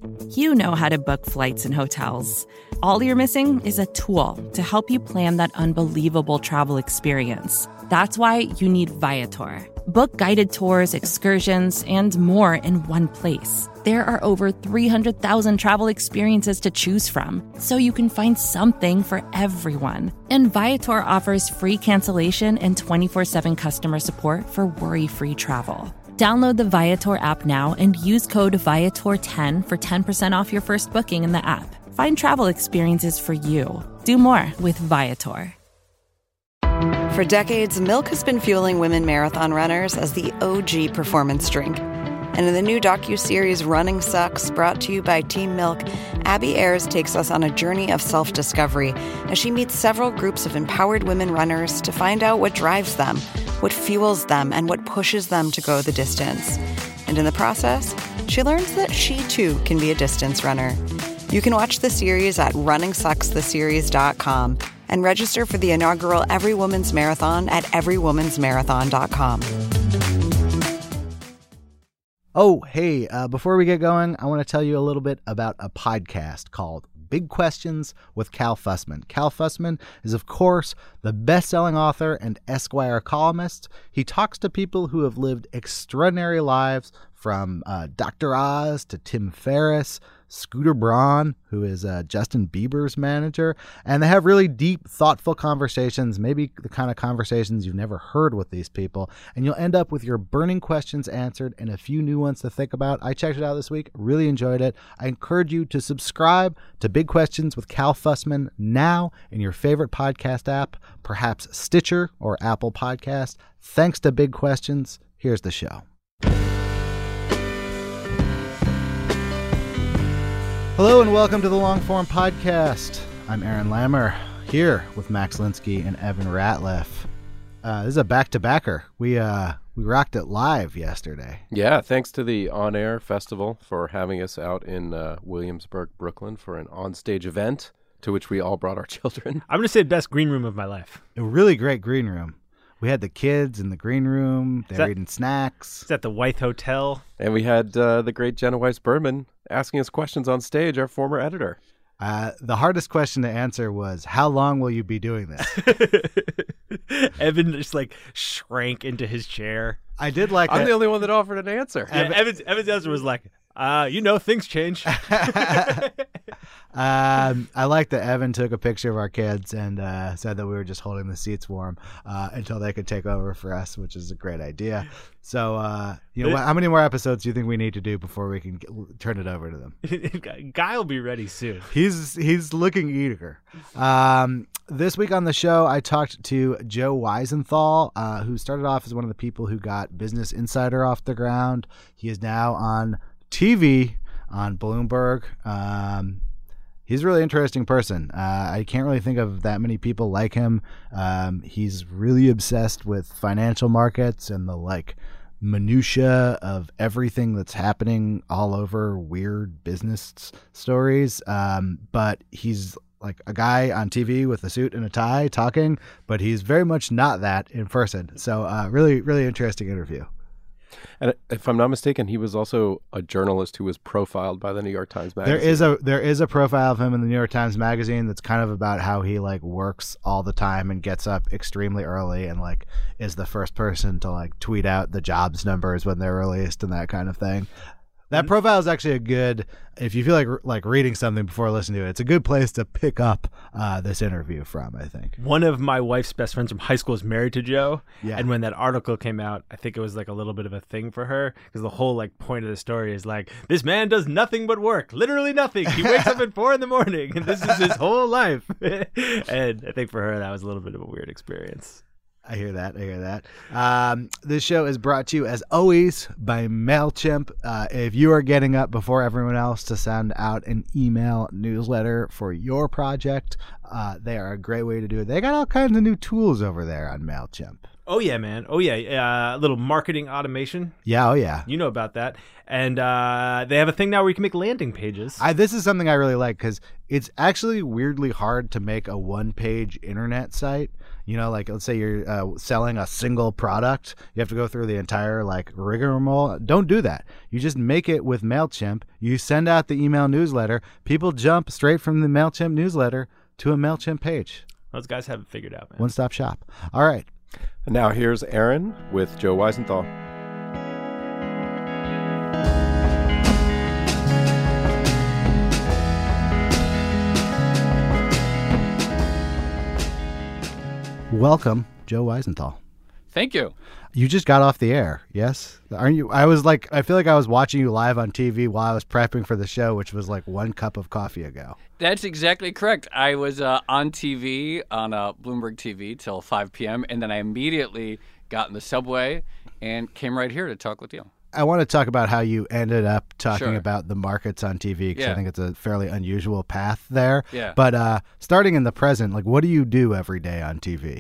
You know how to book flights and hotels. All you're missing is a tool to help you plan that unbelievable travel experience. That's why you need Viator. Book guided tours, excursions, and more in one place. There are over 300,000 travel experiences to choose from, so you can find something for everyone. And Viator offers free cancellation and 24/7 customer support for worry-free travel. Download the Viator app now and use code Viator10 for 10% off your first booking in the app. Find travel experiences for you. Do more with Viator. For decades, Milk has been fueling women marathon runners as the OG performance drink. And in the new docuseries Running Sucks, brought to you by Team Milk, Abby Ayers takes us on a journey of self-discovery as she meets several groups of empowered women runners to find out what drives them, what fuels them, and what pushes them to go the distance. And in the process, she learns that she too can be a distance runner. You can watch the series at runningsuckstheseries.com and register for the inaugural Every Woman's Marathon at everywomansmarathon.com. Oh, hey, before we get going, I want to tell you a little bit about a podcast called Big Questions with Cal Fussman. Cal Fussman is, of course, the best-selling author and Esquire columnist. He talks to people who have lived extraordinary lives, from Dr. Oz to Tim Ferriss, Scooter Braun, who is Justin Bieber's manager, and they have really deep, thoughtful conversations, maybe the kind of conversations you've never heard with these people, and you'll end up with your burning questions answered and a few new ones to think about. I checked it out this week, really enjoyed it. I encourage you to subscribe to Big Questions with Cal Fussman now in your favorite podcast app, perhaps Stitcher or Apple Podcast. Thanks to Big Questions, here's the show. Hello and welcome to the Longform Podcast. I'm Aaron Lammer, here with Max Linsky and Evan Ratliff. This is a back-to-backer. We rocked it live yesterday. Yeah, thanks to the On Air Festival for having us out in Williamsburg, Brooklyn for an onstage event to which we all brought our children. I'm going to say best green room of my life. A really great green room. We had the kids in the green room. They were eating snacks. It's at the Wythe Hotel. And we had the great Jenna Weiss Berman asking us questions on stage, our former editor. The hardest question to answer was, how long will you be doing this? Evan just shrank into his chair. I did like I'm the only one that offered an answer. Yeah, Evan's answer was things change. I like that Evan took a picture of our kids and said that we were just holding the seats warm until they could take over for us, which is a great idea. So, how many more episodes do you think we need to do before we can turn it over to them? Guy will be ready soon. He's looking eager. This week on the show, I talked to Joe Weisenthal, who started off as one of the people who got Business Insider off the ground. He is now on TV on Bloomberg. He's a really interesting person. I can't really think of that many people like him. He's really obsessed with financial markets and the minutia of everything that's happening all over weird business stories. But he's like a guy on TV with a suit and a tie talking, but he's very much not that in person. So really, really interesting interview. And if I'm not mistaken, he was also a journalist who was profiled by the New York Times Magazine. There is a profile of him in the New York Times Magazine that's kind of about how he works all the time and gets up extremely early and is the first person to tweet out the jobs numbers when they're released and that kind of thing. That profile is actually a good, if you feel like reading something before listening to it, it's a good place to pick up this interview from, I think. One of my wife's best friends from high school is married to Joe. Yeah. And when that article came out, I think it was a little bit of a thing for her because the whole point of the story is this man does nothing but work, literally nothing. He wakes up at 4 a.m. and this is his whole life. And I think for her, that was a little bit of a weird experience. I hear that. This show is brought to you, as always, by MailChimp. If you are getting up before everyone else to send out an email newsletter for your project, they are a great way to do it. They got all kinds of new tools over there on MailChimp. Oh, yeah, man. Oh, yeah. A little marketing automation. Yeah, oh yeah. You know about that. And they have a thing now where you can make landing pages. This is something I really like because it's actually weirdly hard to make a one-page internet site. You know, like let's say you're selling a single product. You have to go through the entire like rigmarole. Don't do that. You just make it with MailChimp. You send out the email newsletter. People jump straight from the MailChimp newsletter to a MailChimp page. Those guys have it figured out, man. One-stop shop. All right. And now here's Aaron with Joe Weisenthal. Welcome, Joe Weisenthal. Thank you. You just got off the air, yes? Aren't you? I feel like I was watching you live on TV while I was prepping for the show, which was like 1 cup of coffee ago. That's exactly correct. I was on TV, on Bloomberg TV till 5 p.m., and then I immediately got in the subway and came right here to talk with you. I want to talk about how you ended up talking Sure. about the markets on TV because I Yeah. think it's a fairly unusual path there. Yeah. But starting in the present, like what do you do every day on TV?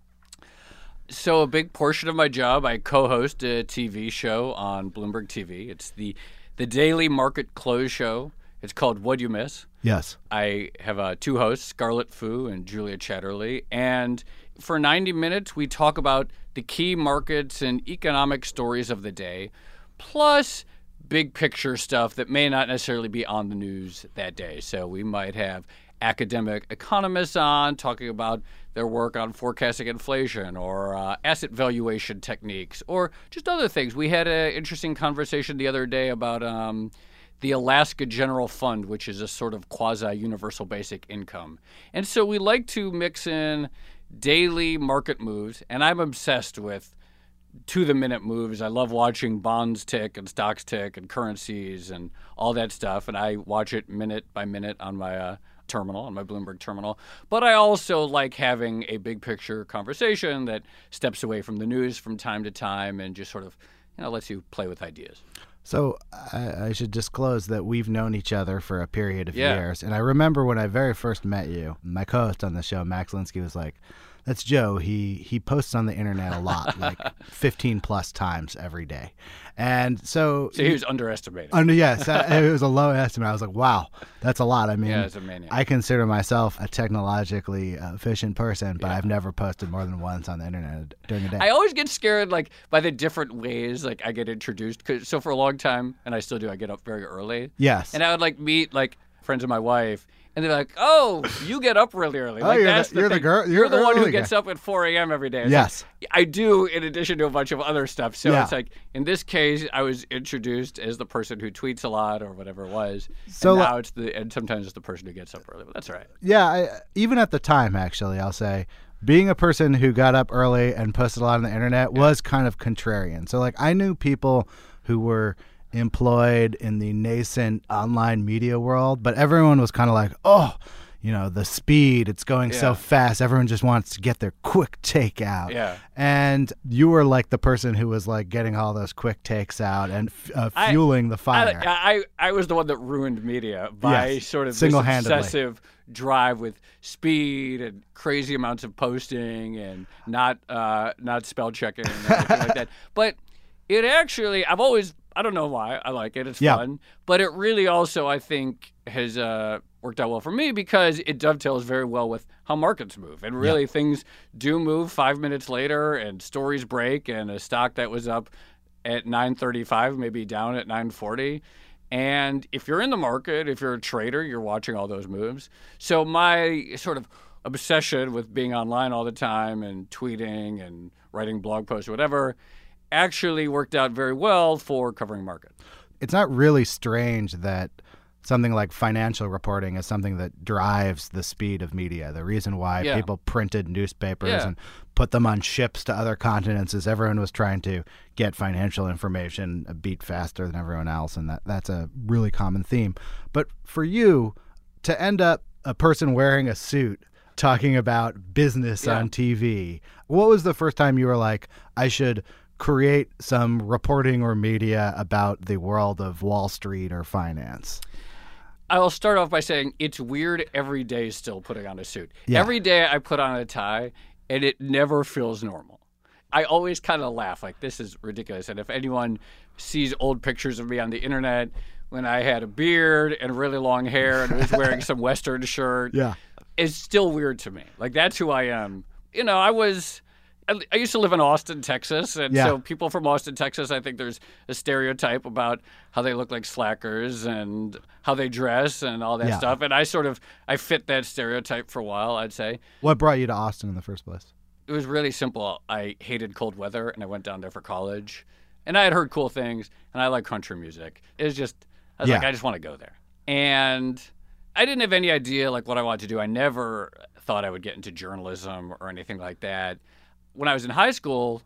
So a big portion of my job, I co-host a TV show on Bloomberg TV. It's the daily market close show. It's called What'd You Miss? Yes. I have 2 hosts, Scarlett Fu and Julia Chatterley. And for 90 minutes, we talk about the key markets and economic stories of the day, plus big picture stuff that may not necessarily be on the news that day. So we might have academic economists on talking about their work on forecasting inflation or asset valuation techniques or just other things. We had an interesting conversation the other day about the Alaska General Fund, which is a sort of quasi-universal basic income. And so we like to mix in daily market moves, and I'm obsessed with to-the-minute moves. I love watching bonds tick and stocks tick and currencies and all that stuff, and I watch it minute by minute on my terminal, on my Bloomberg terminal. But I also like having a big picture conversation that steps away from the news from time to time and just sort of, lets you play with ideas. So I should disclose that we've known each other for a period of Yeah. years. And I remember when I very first met you, my co-host on the show, Max Linsky, was like, that's Joe. He posts on the internet a lot, like 15 plus times every day. And so he was underestimated. Yes, it was a low estimate. I was like, wow, that's a lot. I mean, Yeah, it's a maniac. I consider myself a technologically efficient person, but I've never posted more than once on the internet during a day. I always get scared, by the different ways, I get introduced. So for a long time, and I still do, I get up very early. Yes. And I would, meet, friends of my wife, and they're like, oh, you get up really early. Oh, That's you're the thing. girl- You're the one who early gets guy. up at 4 a.m. every day. It's Yes. like, I do, in addition to a bunch of other stuff. So Yeah. it's in this case, I was introduced as the person who tweets a lot or whatever it was. So, and now and sometimes it's the person who gets up early, but that's all right. Yeah, even at the time, actually, I'll say, being a person who got up early and posted a lot on the internet was kind of contrarian. So, I knew people who were employed in the nascent online media world, but everyone was kind of like, oh, the speed, it's going so Yeah. fast. Everyone just wants to get their quick take out. Yeah. And you were like the person who was getting all those quick takes out and fueling the fire. I was the one that ruined media by Yes, sort of this single-handedly. obsessive drive with speed and crazy amounts of posting and not spell checking and everything like that. But it actually, I don't know why, I like it. It's Yeah. fun. But it really also, I think, has worked out well for me because it dovetails very well with how markets move. And really, things do move 5 minutes later, and stories break, and a stock that was up at 9:35 may be down at 9:40. And if you're in the market, if you're a trader, you're watching all those moves. So my sort of obsession with being online all the time and tweeting and writing blog posts or whatever actually worked out very well for covering market. It's not really strange that something like financial reporting is something that drives the speed of media. The reason why Yeah. people printed newspapers Yeah. and put them on ships to other continents is everyone was trying to get financial information a beat faster than everyone else, and that's a really common theme. But for you, to end up a person wearing a suit talking about business Yeah. on TV, what was the first time you were like, I should create some reporting or media about the world of Wall Street or finance? I'll start off by saying it's weird every day still putting on a suit. Yeah. Every day I put on a tie, and it never feels normal. I always kind of laugh like, this is ridiculous. And if anyone sees old pictures of me on the internet when I had a beard and really long hair and was wearing some Western shirt, it's still weird to me. Like, that's who I am. You know, I used to live in Austin, Texas, and so people from Austin, Texas, I think there's a stereotype about how they look like slackers and how they dress and all that stuff. And I fit that stereotype for a while, I'd say. What brought you to Austin in the first place? It was really simple. I hated cold weather, and I went down there for college. And I had heard cool things, and I like country music. It was just, I was like, I just want to go there. And I didn't have any idea like what I wanted to do. I never thought I would get into journalism or anything like that. When I was in high school,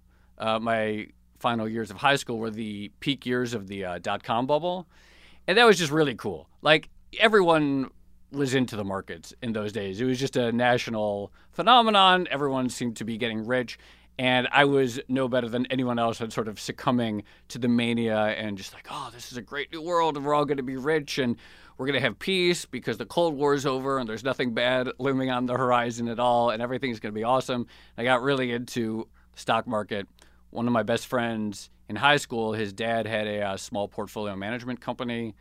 my final years of high school were the peak years of the dot-com bubble. And that was just really cool. Like, everyone was into the markets in those days. It was just a national phenomenon. Everyone seemed to be getting rich. And I was no better than anyone else at sort of succumbing to the mania and just like, oh, this is a great new world and we're all going to be rich and we're going to have peace because the Cold War is over and there's nothing bad looming on the horizon at all and everything's going to be awesome. I got really into the stock market. One of my best friends in high school, his dad had a small portfolio management company.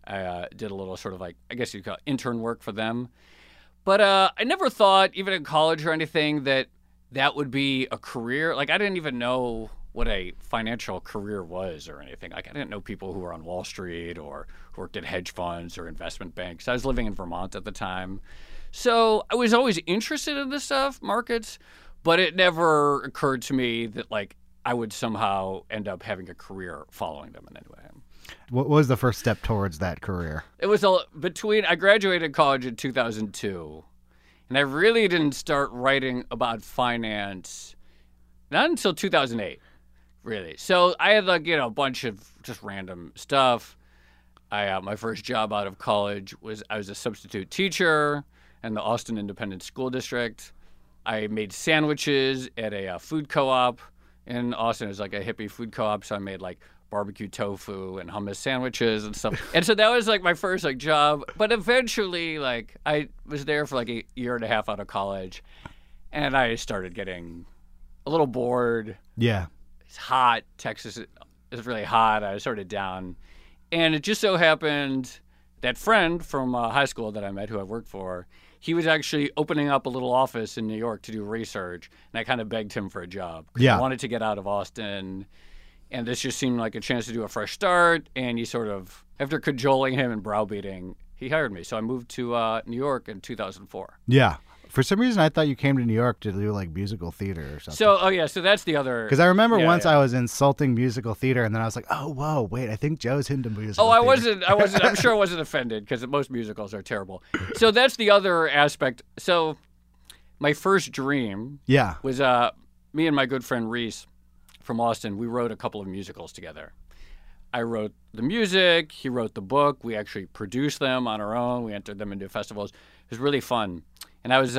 I did a little sort of like, I guess you'd call it intern work for them. But I never thought, even in college or anything, that would be a career. Like, I didn't even know what a financial career was or anything. Like, I didn't know people who were on Wall Street or who worked at hedge funds or investment banks. I was living in Vermont at the time. So I was always interested in this stuff, markets, but it never occurred to me that, like, I would somehow end up having a career following them in any way. What was the first step towards that career? It was I graduated college in 2002. And I really didn't start writing about finance not until 2008, really. So I had a bunch of just random stuff. My first job out of college I was a substitute teacher in the Austin Independent School District. I made sandwiches at a food co-op in Austin. It was like a hippie food co-op, so I made like barbecue tofu and hummus sandwiches and stuff. And so that was like my first job. But eventually, I was there for like a year and a half out of college, and I started getting a little bored. Yeah. It's hot. Texas is really hot. I was sort of down. And it just so happened that friend from high school that I met who I worked for, he was actually opening up a little office in New York to do research. And I kind of begged him for a job. Yeah. I wanted to get out of Austin. And this just seemed like a chance to do a fresh start. And he sort of, after cajoling him and browbeating, he hired me. So I moved to New York in 2004. Yeah. For some reason, I thought you came to New York to do like musical theater or something. So that's the other. Because I remember once I was insulting musical theater, and then I was like, oh, whoa, wait, I think Joe's into musical theater. I wasn't, I'm sure I wasn't offended because most musicals are terrible. So that's the other aspect. So my first dream was me and my good friend Reese from Austin, we wrote a couple of musicals together. I wrote the music, he wrote the book. We actually produced them on our own. We entered them into festivals. It was really fun. And I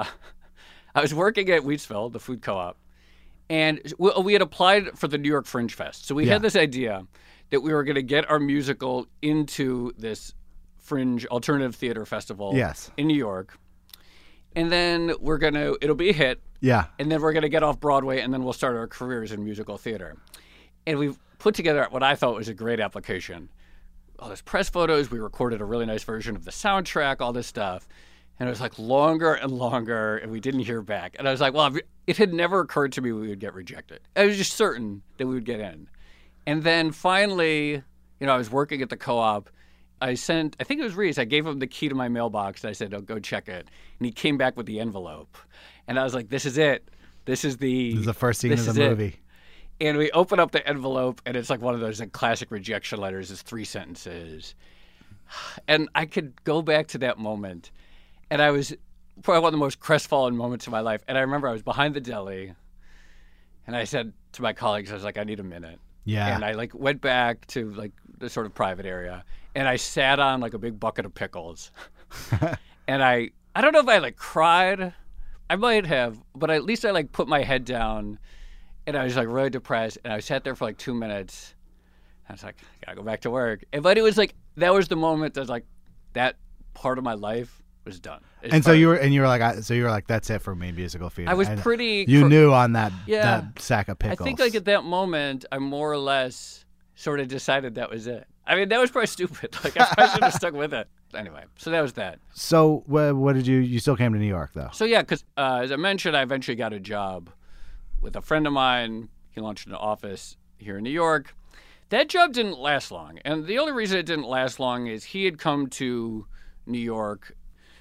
was working at Wheatsville, the food co-op, and we had applied for the New York Fringe Fest. So we had this idea that we were going to get our musical into this Fringe alternative theater festival in New York. And then it'll be a hit. Yeah. And then we're going to get off Broadway, and then we'll start our careers in musical theater. And we put together what I thought was a great application. All these press photos. We recorded a really nice version of the soundtrack, all this stuff. And it was like longer and longer, and we didn't hear back. And I was like, well, it had never occurred to me we would get rejected. I was just certain that we would get in. And then finally, I was working at the co-op. I think it was Reese, I gave him the key to my mailbox. And I said, go check it. And he came back with the envelope. And I was like, this is it. This is the first scene of the movie. And we open up the envelope, and it's like one of those classic rejection letters. It's 3 sentences. And I could go back to that moment. And I was probably one of the most crestfallen moments of my life. And I remember I was behind the deli, and I said to my colleagues, I was like, I need a minute. Yeah. And I went back to the sort of private area, and I sat on a big bucket of pickles. And I don't know if I cried. I might have, but at least I put my head down, and I was really depressed. And I sat there for 2 minutes. I was like, I gotta go back to work. But it was that was the moment that was that part of my life was done. And so you were like, that's it for me, musical theater. I was and pretty. You knew on that Yeah. sack of pickles. I think like at that moment, I more or less sort of decided that was it. I mean, that was probably stupid. Like I probably should have stuck with it. Anyway, so that was that. So what did you still came to New York though? So yeah, because as I mentioned, I eventually got a job with a friend of mine. He launched an office here in New York. That job didn't last long. And the only reason it didn't last long is he had come to New York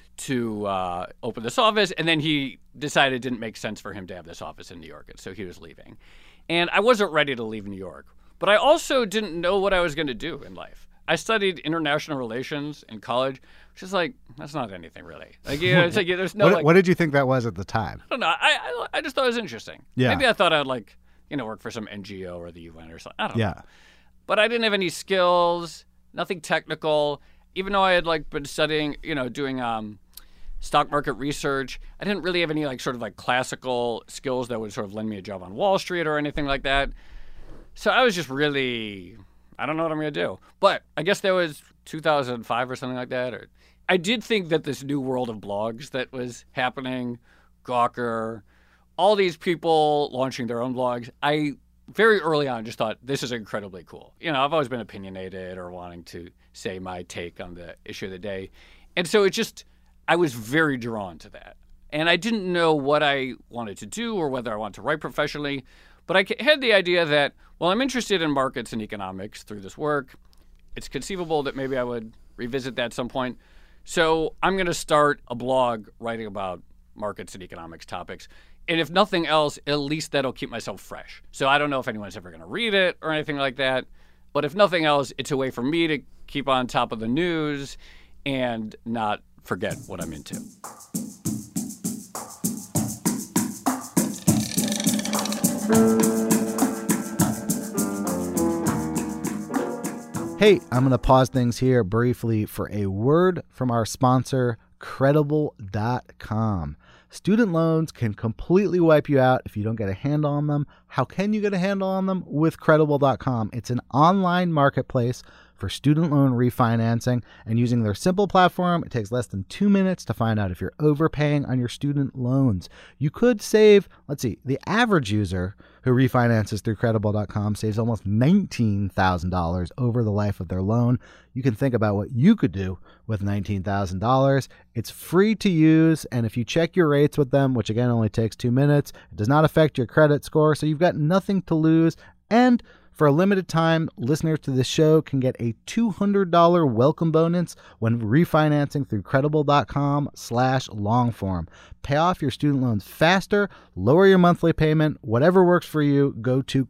to open this office, and then he decided it didn't make sense for him to have this office in New York, and so he was leaving. And I wasn't ready to leave New York. But I also didn't know what I was going to do in life. I studied international relations in college, which is like, that's not anything really. Like, it's like there's no what did you think that was at the time? I don't know. I just thought it was interesting. Yeah. Maybe I thought I'd work for some NGO or the UN or something. I don't know. Yeah. But I didn't have any skills, nothing technical. Even though I had been studying, doing stock market research, I didn't really have any classical skills that would sort of lend me a job on Wall Street or anything like that. So I was just really, I don't know what I'm going to do. But I guess that was 2005 or something like that. Or I did think that this new world of blogs that was happening, Gawker, all these people launching their own blogs, I very early on just thought this is incredibly cool. I've always been opinionated or wanting to say my take on the issue of the day. And so I was very drawn to that. And I didn't know what I wanted to do or whether I wanted to write professionally. But I had the idea that, well, I'm interested in markets and economics through this work. It's conceivable that maybe I would revisit that at some point. So I'm going to start a blog writing about markets and economics topics. And if nothing else, at least that'll keep myself fresh. So I don't know if anyone's ever going to read it or anything like that. But if nothing else, it's a way for me to keep on top of the news and not forget what I'm into. Hey, I'm going to pause things here briefly for a word from our sponsor, Credible.com. Student loans can completely wipe you out if you don't get a handle on them. How can you get a handle on them? With Credible.com. It's an online marketplace for student loan refinancing, and using their simple platform, it takes less than 2 minutes to find out if you're overpaying on your student loans. You could save, the average user who refinances through Credible.com saves almost $19,000 over the life of their loan. You can think about what you could do with $19,000. It's free to use, and if you check your rates with them, which again only takes 2 minutes, it does not affect your credit score, so you've got nothing to lose. And for a limited time, listeners to this show can get a $200 welcome bonus when refinancing through Credible.com/longform. Pay off your student loans faster, lower your monthly payment, whatever works for you. Go to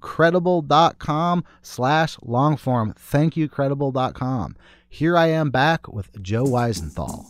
Credible.com/longform. Thank you, Credible.com. Here I am back with Joe Weisenthal.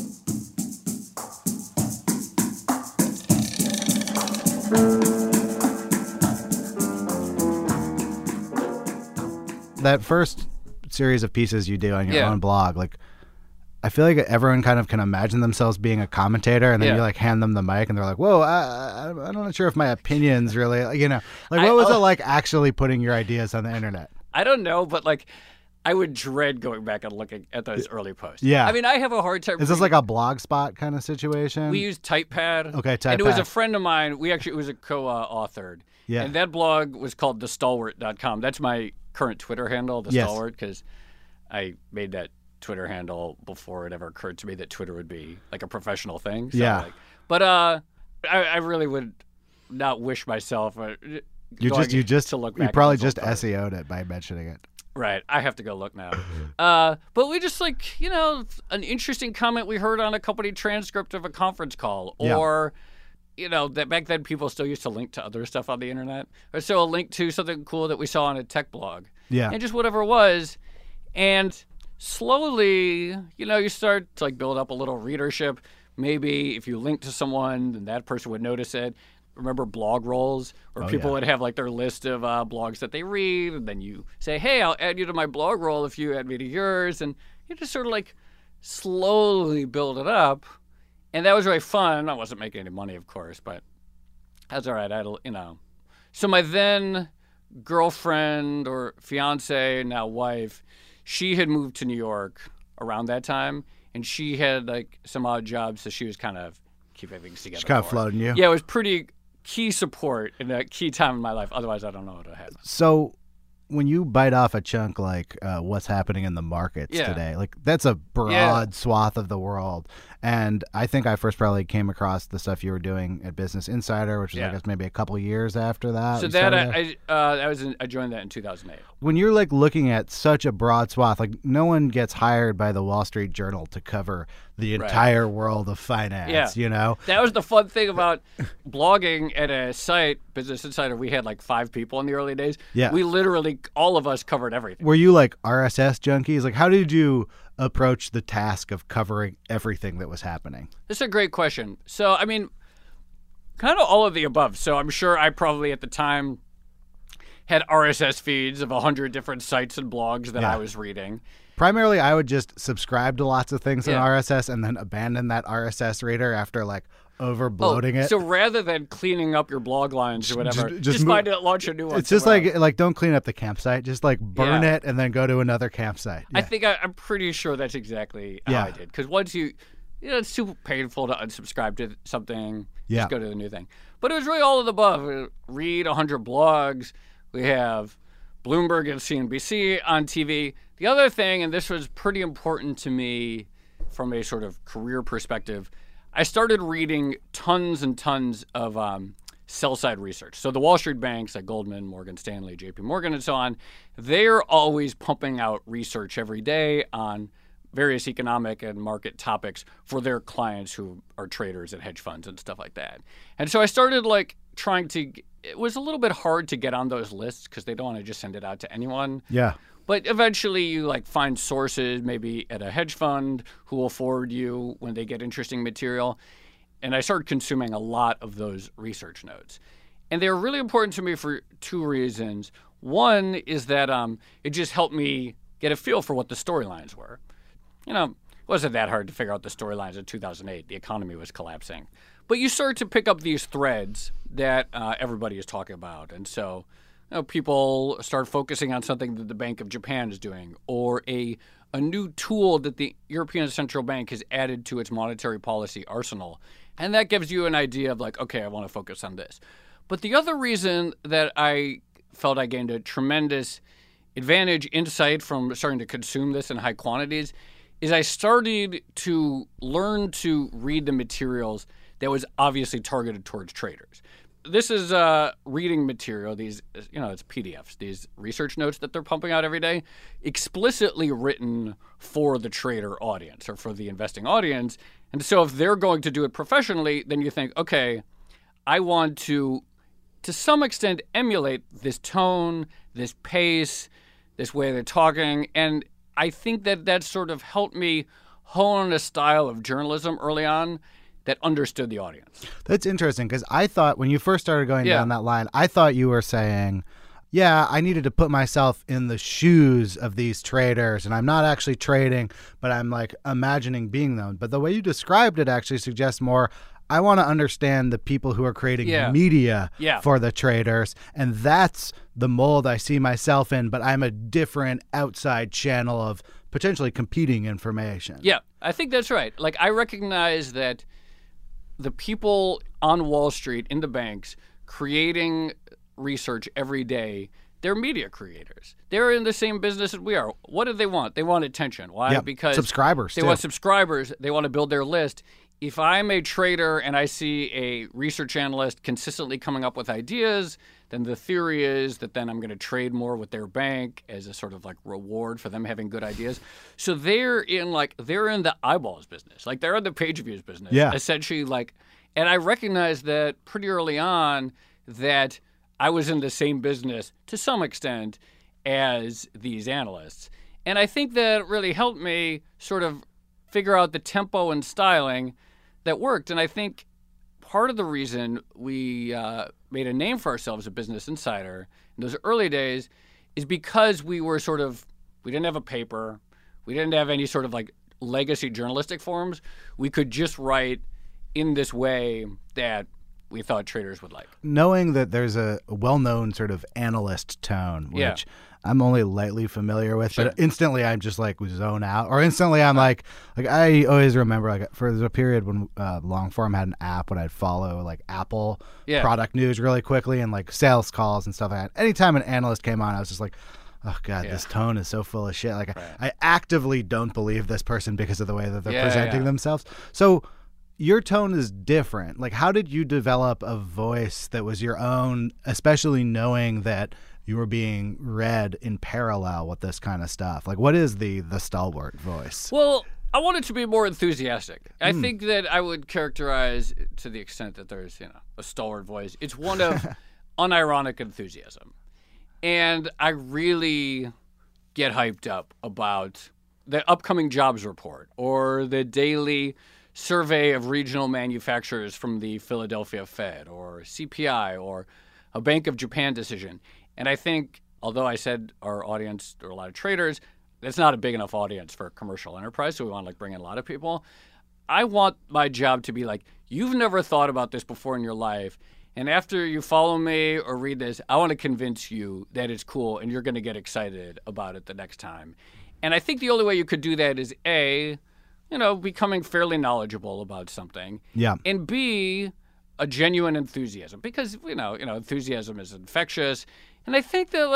That first series of pieces you do on your own blog, I feel like everyone kind of can imagine themselves being a commentator, and then you hand them the mic and they're like, whoa, I'm not sure if my opinion's really, what was it like actually putting your ideas on the internet? I don't know, but I would dread going back and looking at those early posts. Yeah. I mean, I have a hard time. Is this like a Blogspot kind of situation? We used TypePad. Okay, TypePad. And it was a friend of mine. It was a co-authored. Yeah. And that blog was called thestalwart.com. That's my current Twitter handle, The Stalwart, because I made that Twitter handle before it ever occurred to me that Twitter would be like a professional thing. So but I really would not wish myself to look back. You probably just SEO'd it by mentioning it. Right. I have to go look now. But we just an interesting comment we heard on a company transcript of a conference call, or that back then people still used to link to other stuff on the internet, or so a link to something cool that we saw on a tech blog. Yeah. And just whatever it was. And slowly, you start to build up a little readership. Maybe if you link to someone, then that person would notice it. Remember blog rolls, where people would have their list of blogs that they read, and then you say, hey, I'll add you to my blog roll if you add me to yours. And you just sort of slowly build it up. And that was really fun. I wasn't making any money, of course, but that's all right. So my then girlfriend or fiance, now wife, she had moved to New York around that time. and she had like some odd jobs, so she was kind of keeping things together. She's kind of for floating you. Yeah, it was pretty key support in a key time in my life. Otherwise, I don't know what would happen. So when you bite off a chunk like what's happening in the markets today, like that's a broad swath of the world. And I think I first probably came across the stuff you were doing at Business Insider, which was I guess maybe a couple years after that. So that I joined that in 2008. When you're like looking at such a broad swath, like no one gets hired by the Wall Street Journal to cover the entire world of finance, you know? That was the fun thing about blogging at a site, Business Insider. We had like 5 people in the early days. Yeah. We literally, all of us covered everything. Were you like RSS junkies? Like how did you approach the task of covering everything that was happening? This is a great question. So, I mean, kind of all of the above. So I'm sure I probably at the time had RSS feeds of 100 different sites and blogs that I was reading. Primarily, I would just subscribe to lots of things in RSS and then abandon that RSS reader after like over bloating it. So rather than cleaning up your blog lines or whatever, just find it, launch a new one. It's just like don't clean up the campsite. Just like burn it and then go to another campsite. Yeah. I think I'm pretty sure that's exactly how I did. Because once it's too painful to unsubscribe to something. Just go to the new thing. But it was really all of the above. Read 100 blogs. We have Bloomberg and CNBC on TV. The other thing, and this was pretty important to me from a sort of career perspective, I started reading tons and tons of sell-side research. So the Wall Street banks like Goldman, Morgan Stanley, JP Morgan, and so on, they're always pumping out research every day on various economic and market topics for their clients who are traders at hedge funds and stuff like that. And so I started like trying to, it was a little bit hard to get on those lists because they don't want to just send it out to anyone. Yeah. But eventually you like find sources maybe at a hedge fund who will forward you when they get interesting material. And I started consuming a lot of those research notes. And they were really important to me for 2 reasons. One is that it just helped me get a feel for what the storylines were. You know, it wasn't that hard to figure out the storylines in 2008. The economy was collapsing. But you start to pick up these threads that everybody is talking about. And so people start focusing on something that the Bank of Japan is doing, or a new tool that the European Central Bank has added to its monetary policy arsenal. And that gives you an idea of like, okay, I want to focus on this. But the other reason that I felt I gained a tremendous advantage, insight from starting to consume this in high quantities, is I started to learn to read the materials that was obviously targeted towards traders. This is reading material, these, it's PDFs, these research notes that they're pumping out every day, explicitly written for the trader audience or for the investing audience. And so if they're going to do it professionally, then you think, okay, I want to some extent, emulate this tone, this pace, this way they're talking. And I think that sort of helped me hone a style of journalism early on that understood the audience. That's interesting because I thought when you first started going down that line, I thought you were saying, I needed to put myself in the shoes of these traders and I'm not actually trading, but I'm like imagining being them. But the way you described it actually suggests more, I want to understand the people who are creating media for the traders. And that's the mold I see myself in, but I'm a different outside channel of potentially competing information. Yeah, I think that's right. Like I recognize that the people on Wall Street in the banks creating research every day, they're media creators. They're in the same business as we are. What do they want? They want attention. Why? Because subscribers. They want subscribers. They want to build their list. If I'm a trader and I see a research analyst consistently coming up with ideas, then the theory is that then I'm going to trade more with their bank as a sort of like reward for them having good ideas. So they're in the eyeballs business. Like they're in the page views business. Yeah. Essentially and I recognized that pretty early on that I was in the same business to some extent as these analysts. And I think that really helped me sort of figure out the tempo and styling that worked. And I think part of the reason we made a name for ourselves at Business Insider in those early days is because we didn't have a paper. We didn't have any sort of like legacy journalistic forms. We could just write in this way that we thought traders would like. Knowing that there's a well-known sort of analyst tone, which I'm only lightly familiar with, Sure. but instantly I'm just like zone out, or instantly I'm like I always remember like for the period when Longform had an app when I'd follow like Apple Yeah. product news really quickly and like sales calls and stuff like that. Anytime an analyst came on, I was just like, oh God, Yeah. this tone is so full of shit. Like Right. I actively don't believe this person because of the way that they're Yeah, presenting yeah. themselves. So your tone is different. Like, how did you develop a voice that was your own, especially knowing that you were being read in parallel with this kind of stuff? Like, what is the stalwart voice? Well, I want it to be more enthusiastic. I think that I would characterize, to the extent that there's a stalwart voice, it's one of unironic enthusiasm. And I really get hyped up about the upcoming jobs report or the daily survey of regional manufacturers from the Philadelphia Fed or CPI or a Bank of Japan decision. And I think, although I said our audience, there are a lot of traders, that's not a big enough audience for a commercial enterprise, so we want to bring in a lot of people. I want my job to be like, you've never thought about this before in your life, and after you follow me or read this, I want to convince you that it's cool and you're going to get excited about it the next time. And I think the only way you could do that is A, becoming fairly knowledgeable about something. Yeah. And B, a genuine enthusiasm, because enthusiasm is infectious. And I think that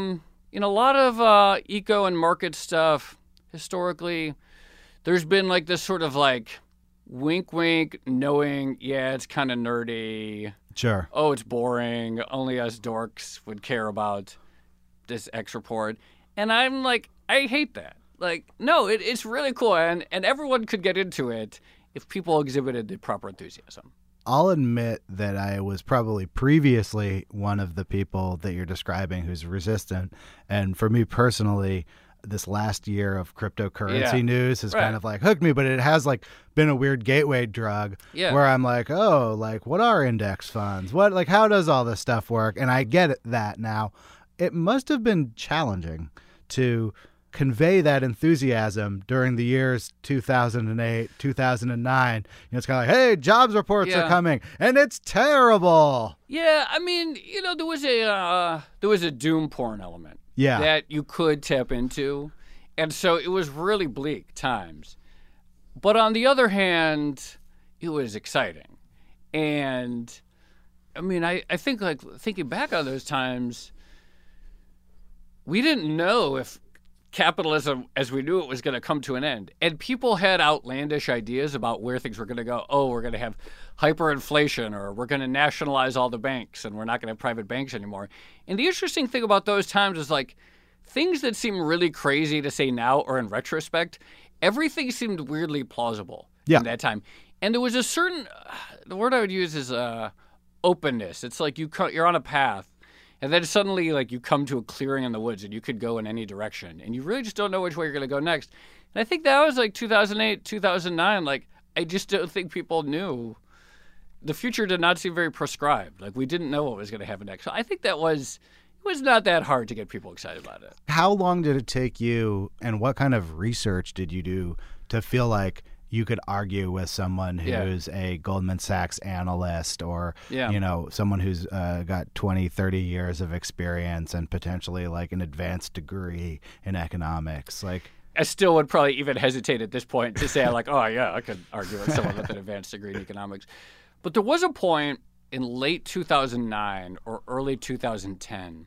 in a lot of eco and market stuff historically, there's been like this sort of like wink wink knowing, yeah, it's kind of nerdy. Sure. Oh, it's boring. Only us dorks would care about this X report. And I'm like, I hate that. Like, no, it's really cool, and everyone could get into it if people exhibited the proper enthusiasm. I'll admit that I was probably previously one of the people that you're describing who's resistant. And for me personally, this last year of cryptocurrency news has kind of like hooked me, but it has like been a weird gateway drug where I'm like, oh, like what are index funds? What, like, how does all this stuff work? And I get that now. It must have been challenging to convey that enthusiasm during the years 2008, 2009. It's kind of like, hey, jobs reports are coming, and it's terrible. Yeah, I mean, there was a doom porn element that you could tap into, and so it was really bleak times. But on the other hand, it was exciting, and I mean, I think like thinking back on those times, we didn't know if capitalism as we knew it was going to come to an end. And people had outlandish ideas about where things were going to go. Oh, we're going to have hyperinflation, or we're going to nationalize all the banks and we're not going to have private banks anymore. And the interesting thing about those times is like things that seem really crazy to say now or in retrospect, everything seemed weirdly plausible in that time. And there was a certain, the word I would use is openness. It's like you're on a path. And then suddenly, like, you come to a clearing in the woods and you could go in any direction. And you really just don't know which way you're going to go next. And I think that was like 2008, 2009. Like, I just don't think people knew. The future did not seem very prescribed. Like, we didn't know what was going to happen next. So I think it was not that hard to get people excited about it. How long did it take you, and what kind of research did you do to feel like you could argue with someone who's a Goldman Sachs analyst or, someone who's got 20, 30 years of experience and potentially like an advanced degree in economics? Like, I still would probably even hesitate at this point to say like, oh, yeah, I could argue with someone with an advanced degree in economics. But there was a point in late 2009 or early 2010.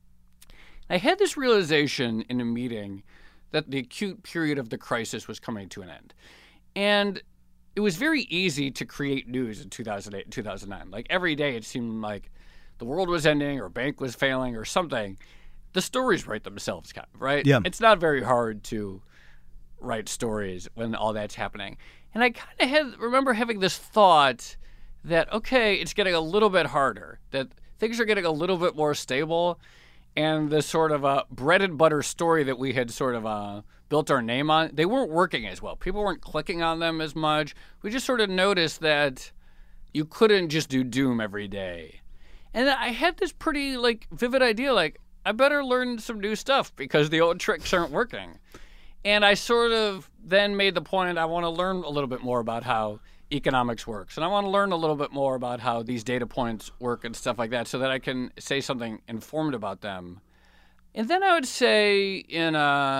I had this realization in a meeting that the acute period of the crisis was coming to an end. And it was very easy to create news in 2008 and 2009. Like every day it seemed like the world was ending or a bank was failing or something. The stories write themselves, kind of, right? Yeah. It's not very hard to write stories when all that's happening. And I kind of remember having this thought that, okay, it's getting a little bit harder, that things are getting a little bit more stable. And the sort of bread and butter story that we had sort of built our name on, they weren't working as well. People weren't clicking on them as much. We just sort of noticed that you couldn't just do doom every day. And I had this pretty like vivid idea, like I better learn some new stuff because the old tricks aren't working. And I sort of then made the point I want to learn a little bit more about how economics works. And I want to learn a little bit more about how these data points work and stuff like that so that I can say something informed about them. And then I would say in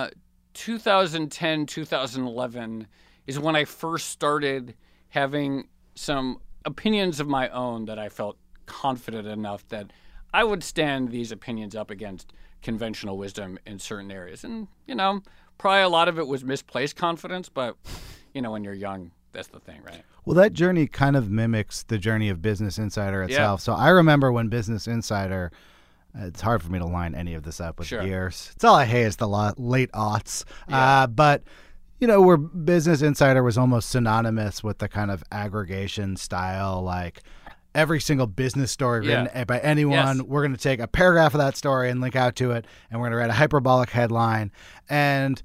2010, 2011 is when I first started having some opinions of my own that I felt confident enough that I would stand these opinions up against conventional wisdom in certain areas. And, probably a lot of it was misplaced confidence, but, when you're young, that's the thing, right? Well, that journey kind of mimics the journey of Business Insider itself. Yeah. So I remember when Business Insider, it's hard for me to line any of this up with Sure. years. It's all I hate is the late aughts. Yeah. But, where Business Insider was almost synonymous with the kind of aggregation style, like every single business story written by anyone, Yes. we're going to take a paragraph of that story and link out to it, and we're going to write a hyperbolic headline. And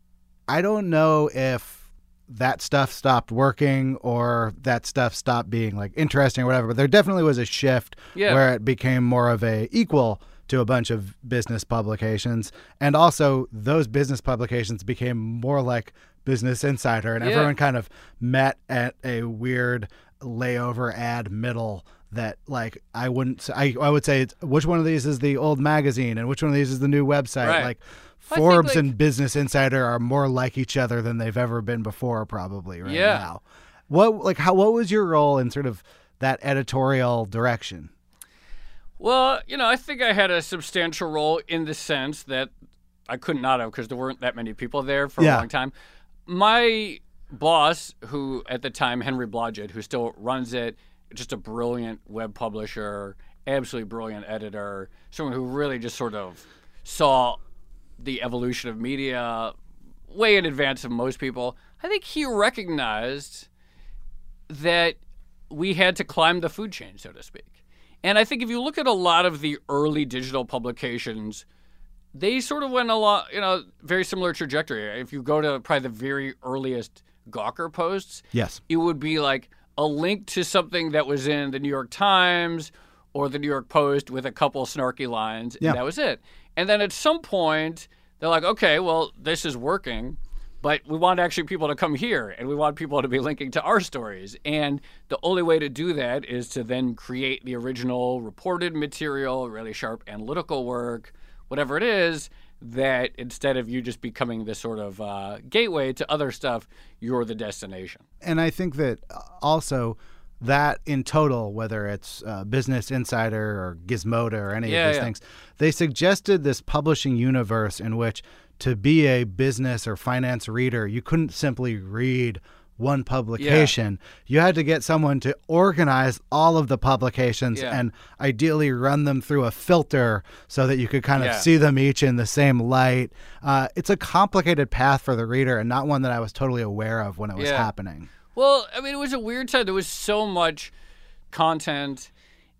I don't know if that stuff stopped working or that stuff stopped being like interesting or whatever, but there definitely was a shift where it became more of a equal to a bunch of business publications. And also those business publications became more like Business Insider, and everyone kind of met at a weird layover ad middle that like I would say it's, which one of these is the old magazine and which one of these is the new website. Right. Like I Forbes think, and Business Insider are more like each other than they've ever been before, probably right Yeah. now. What was your role in sort of that editorial direction? Well, I think I had a substantial role in the sense that I could not have because there weren't that many people there for a long time. My boss, who at the time, Henry Blodgett, who still runs it, just a brilliant web publisher, absolutely brilliant editor, someone who really just sort of saw the evolution of media way in advance of most people. I think he recognized that we had to climb the food chain, so to speak. And I think if you look at a lot of the early digital publications, they sort of went a lot, very similar trajectory. If you go to probably the very earliest Gawker posts, Yes. it would be like a link to something that was in the New York Times or the New York Post with a couple snarky lines, and that was it. And then at some point, they're like, okay, well, this is working, but we want actually people to come here, and we want people to be linking to our stories. And the only way to do that is to then create the original reported material, really sharp analytical work, whatever it is, that instead of you just becoming this sort of gateway to other stuff, you're the destination. And I think that also that in total, whether it's Business Insider or Gizmodo or any of these things, they suggested this publishing universe in which to be a business or finance reader, you couldn't simply read one publication. You had to get someone to organize all of the publications and ideally run them through a filter so that you could kind of see them each in the same light. It's a complicated path for the reader and not one that I was totally aware of when it was happening. Well, I mean, it was a weird time. There was so much content,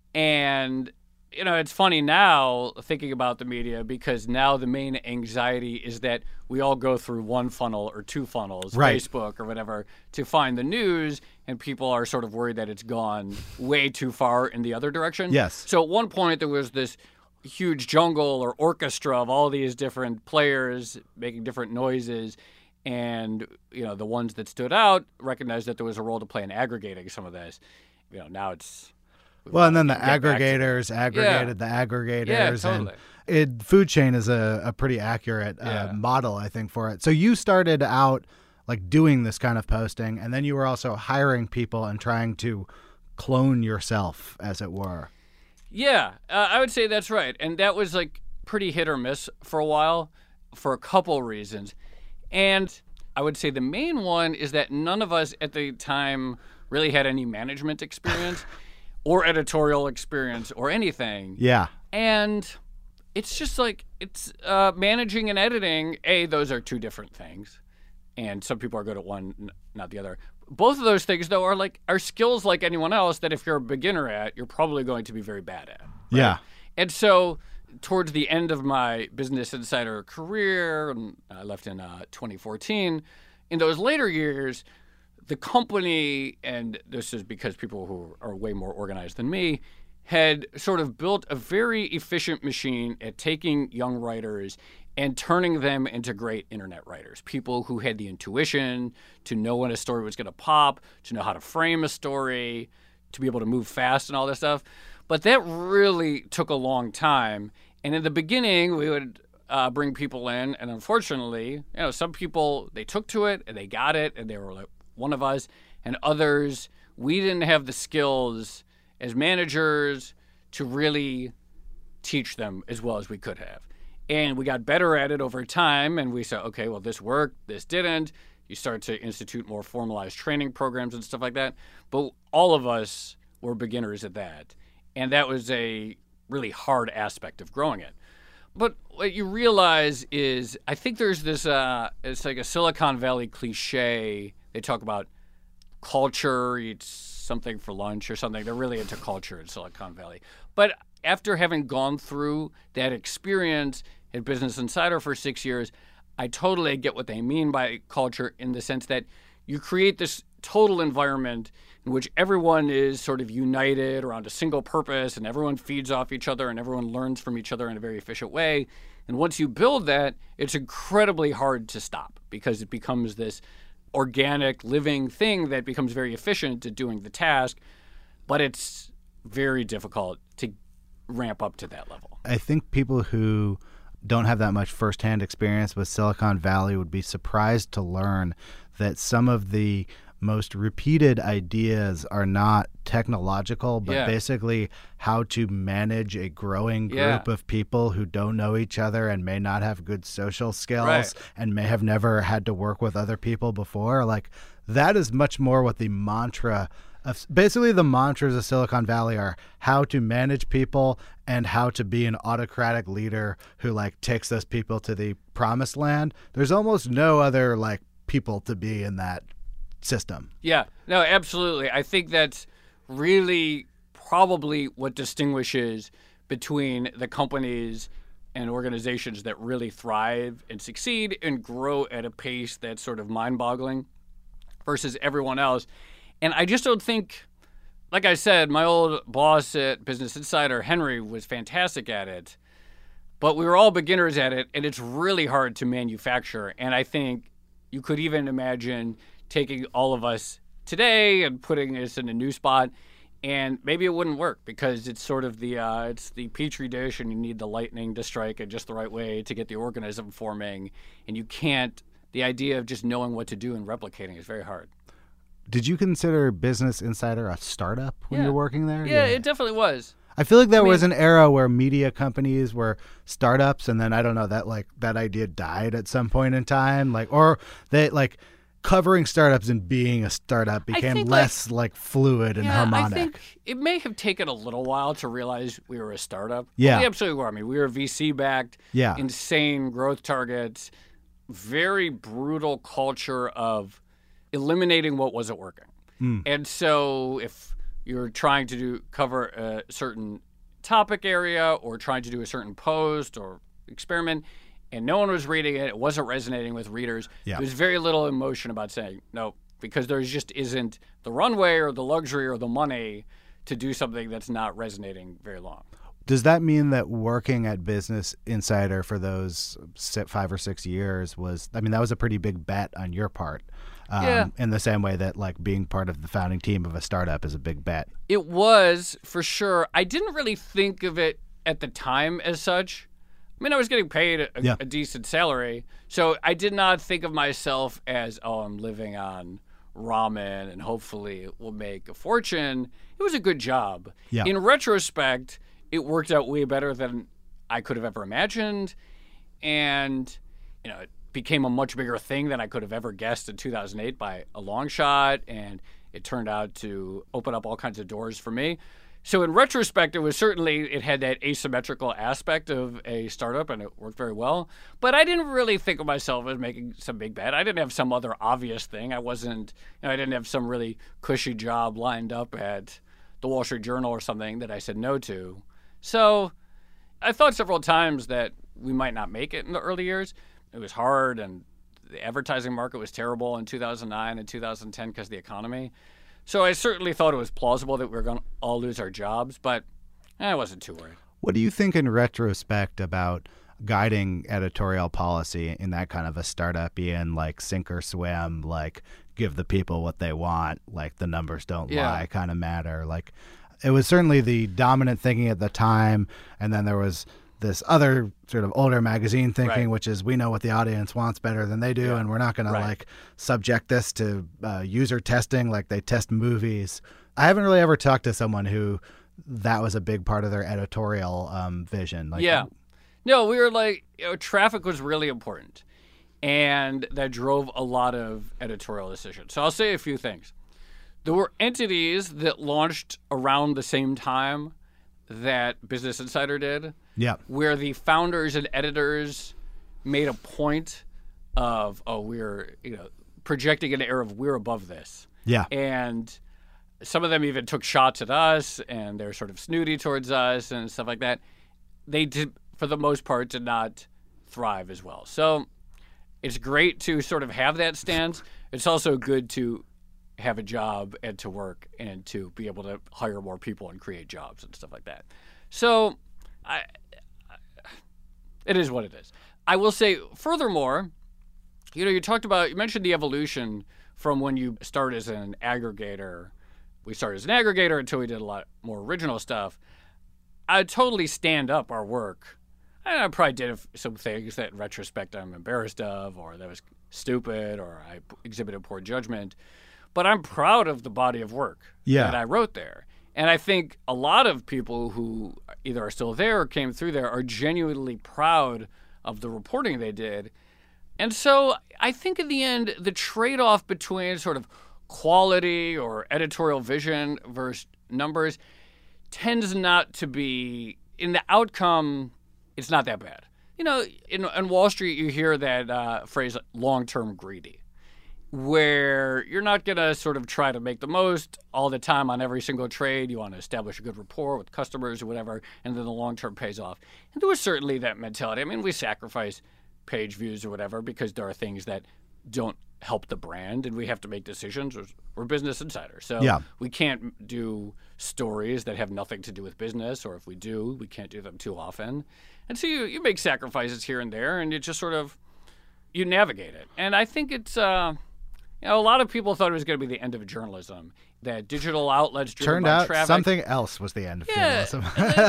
and it's funny now thinking about the media because now the main anxiety is that we all go through one funnel or two funnels, Facebook or whatever, to find the news, and people are sort of worried that it's gone way too far in the other direction. Yes. So at one point there was this huge jungle or orchestra of all these different players making different noises, and the ones that stood out recognized that there was a role to play in aggregating some of this. Now it's well, and then the aggregators aggregated the aggregators. Yeah, totally. And food chain is a pretty accurate model, I think, for it. So you started out like doing this kind of posting, and then you were also hiring people and trying to clone yourself, as it were. Yeah, I would say that's right. And that was like pretty hit or miss for a while for a couple reasons. And I would say the main one is that none of us at the time really had any management experience or editorial experience or anything. Yeah. And it's just like it's managing and editing. Those are two different things. And some people are good at one, not the other. Both of those things, though, are skills like anyone else that if you're a beginner at, you're probably going to be very bad at. Right? Yeah. And so towards the end of my Business Insider career, and I left in 2014, in those later years, the company, and this is because people who are way more organized than me, had sort of built a very efficient machine at taking young writers and turning them into great internet writers, people who had the intuition to know when a story was going to pop, to know how to frame a story, to be able to move fast and all this stuff. But that really took a long time. And in the beginning, we would bring people in, and unfortunately, some people, they took to it and they got it and they were like one of us, and others, we didn't have the skills as managers to really teach them as well as we could have. And we got better at it over time, and we said, okay, well, this worked, this didn't. You start to institute more formalized training programs and stuff like that. But all of us were beginners at that. And that was a really hard aspect of growing it. But what you realize is, I think there's this, it's like a Silicon Valley cliche. They talk about culture, eat something for lunch or something. They're really into culture in Silicon Valley. But after having gone through that experience at Business Insider for 6 years, I totally get what they mean by culture, in the sense that you create this total environment in which everyone is sort of united around a single purpose, and everyone feeds off each other and everyone learns from each other in a very efficient way. And once you build that, it's incredibly hard to stop, because it becomes this organic, living thing that becomes very efficient at doing the task, but it's very difficult to ramp up to that level. I think people who don't have that much firsthand experience with Silicon Valley would be surprised to learn that some of the most repeated ideas are not technological, but basically how to manage a growing group of people who don't know each other and may not have good social skills and may have never had to work with other people before. Like, that is much more what the mantra of, basically the mantras of Silicon Valley are: how to manage people and how to be an autocratic leader who like takes those people to the promised land. There's almost no other like people to be in that system. Yeah, no, absolutely. I think that's really probably what distinguishes between the companies and organizations that really thrive and succeed and grow at a pace that's sort of mind-boggling versus everyone else. And I just don't think, like I said, my old boss at Business Insider, Henry, was fantastic at it, but we were all beginners at it, and it's really hard to manufacture. And I think you could even imagine taking all of us today and putting us in a new spot, and maybe it wouldn't work, because it's sort of it's the petri dish, and you need the lightning to strike in just the right way to get the organism forming, and you can't. The idea of just knowing what to do and replicating is very hard. Did you consider Business Insider a startup when you were working there? Yeah, it definitely was. I feel like there was an era where media companies were startups, and then I don't know, that idea died at some point in time, or they covering startups and being a startup became less fluid and harmonic. I think it may have taken a little while to realize we were a startup. Yeah, we absolutely were. I mean, we were VC backed. Yeah, insane growth targets, very brutal culture of eliminating what wasn't working. And so if you're trying to cover a certain topic area or trying to do a certain post or experiment and no one was reading it, it wasn't resonating with readers, there was very little emotion about saying no, because there just isn't the runway or the luxury or the money to do something that's not resonating very long. Does that mean that working at Business Insider for those 5 or 6 years that was a pretty big bet on your part? In the same way that being part of the founding team of a startup is a big bet. It was, for sure. I didn't really think of it at the time as such. I mean, I was getting paid a decent salary, so I did not think of myself as, I'm living on ramen and hopefully will make a fortune. It was a good job. Yeah. In retrospect, it worked out way better than I could have ever imagined, and it became a much bigger thing than I could have ever guessed in 2008 by a long shot, and it turned out to open up all kinds of doors for me. So in retrospect, it had that asymmetrical aspect of a startup, and it worked very well. But I didn't really think of myself as making some big bet. I didn't have some other obvious thing. I didn't have some really cushy job lined up at the Wall Street Journal or something that I said no to. So I thought several times that we might not make it in the early years. It was hard, and the advertising market was terrible in 2009 and 2010 because of the economy. So I certainly thought it was plausible that we were going to all lose our jobs, but I wasn't too worried. What do you think in retrospect about guiding editorial policy in that kind of a startup-y sink or swim, give the people what they want, the numbers don't lie kind of matter? It was certainly the dominant thinking at the time, and then there was this other sort of older magazine thinking, Right. which is we know what the audience wants better than they do, Yeah. and we're not going to Right. like subject this to user testing like they test movies. I haven't really ever talked to someone who that was a big part of their editorial vision. Like, Yeah. No, we were like, traffic was really important. And that drove a lot of editorial decisions. So I'll say a few things. There were entities that launched around the same time that Business Insider did, Yeah. where the founders and editors made a point of, we're, projecting an air of we're above this. Yeah. And some of them even took shots at us, and they're sort of snooty towards us and stuff like that. They did, for the most part, did not thrive as well. So it's great to sort of have that stance. It's also good to have a job and to work and to be able to hire more people and create jobs and stuff like that. So it is what it is. I will say, furthermore, you mentioned the evolution from when you start as an aggregator. We started as an aggregator until we did a lot more original stuff. I totally stand up our work. And I probably did some things that in retrospect I'm embarrassed of, or that was stupid, or I exhibited poor judgment. But I'm proud of the body of work that I wrote there. And I think a lot of people who either are still there or came through there are genuinely proud of the reporting they did. And so I think in the end, the trade-off between sort of quality or editorial vision versus numbers tends not to be, in the outcome, it's not that bad. In Wall Street, you hear that phrase, long-term greedy, where you're not going to sort of try to make the most all the time on every single trade. You want to establish a good rapport with customers or whatever, and then the long-term pays off. And there was certainly that mentality. I mean, we sacrifice page views or whatever because there are things that don't help the brand, and we have to make decisions. We're Business Insider, so we can't do stories that have nothing to do with business, or if we do, we can't do them too often. And so you make sacrifices here and there, and you just sort of you navigate it. And I think it's a lot of people thought it was going to be the end of journalism, that digital outlets driven Turned by out traffic. something else was the end of journalism.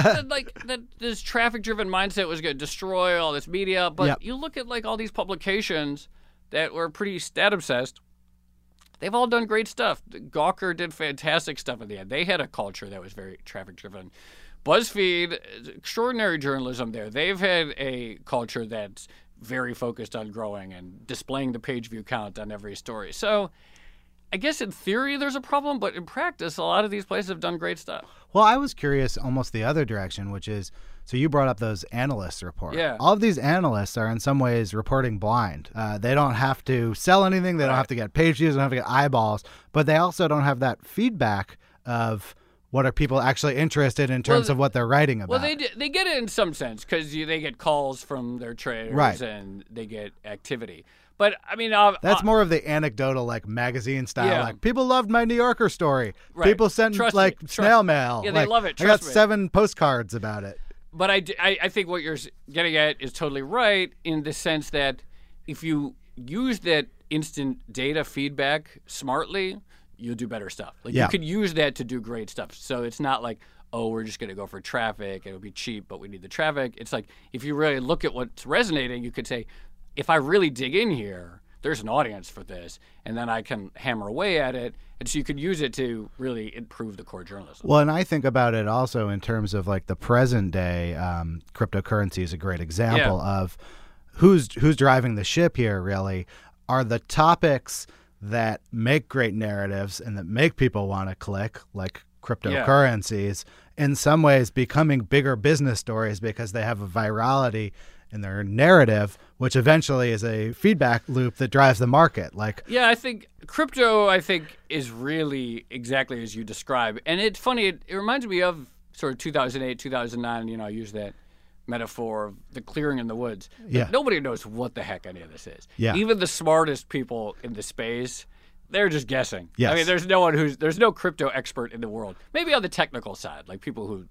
that this traffic-driven mindset was going to destroy all this media. But you look at like all these publications that were pretty stat-obsessed. They've all done great stuff. Gawker did fantastic stuff in the end. They had a culture that was very traffic-driven. BuzzFeed, extraordinary journalism there. They've had a culture that's very focused on growing and displaying the page view count on every story. So I guess in theory there's a problem, but in practice a lot of these places have done great stuff. Well, I was curious almost the other direction, which is, so you brought up those analysts report. Yeah. All of these analysts are in some ways reporting blind. They don't have to sell anything. They don't have to get page views. They don't have to get eyeballs. But they also don't have that feedback of what are people actually interested in terms of what they're writing about. Well, they get it in some sense because they get calls from their traders and they get activity. But, I mean... that's more of the anecdotal, like, magazine style. Yeah. Like, people loved my New Yorker story. Right. People sent, snail mail. Yeah, they love it. I got Trust me. 7 postcards about it. But I think what you're getting at is totally right in the sense that if you use that instant data feedback smartly, you'll do better stuff. Like you could use that to do great stuff. So it's not like, we're just going to go for traffic. It'll be cheap, but we need the traffic. It's like if you really look at what's resonating, you could say, if I really dig in here, there's an audience for this, and then I can hammer away at it. And so you could use it to really improve the core journalism. Well, and I think about it also in terms of like the present day. Cryptocurrency is a great example of who's driving the ship here, really, are the topics that make great narratives and that make people want to click, like cryptocurrencies, in some ways becoming bigger business stories because they have a virality in their narrative, which eventually is a feedback loop that drives the market. I think crypto, is really exactly as you describe. And it's funny, it reminds me of sort of 2008, 2009, I use that metaphor of the clearing in the woods. Nobody knows what the heck any of this is. Even the smartest people in the space, they're just guessing. I mean, there's no crypto expert in the world. Maybe on the technical side, like people who,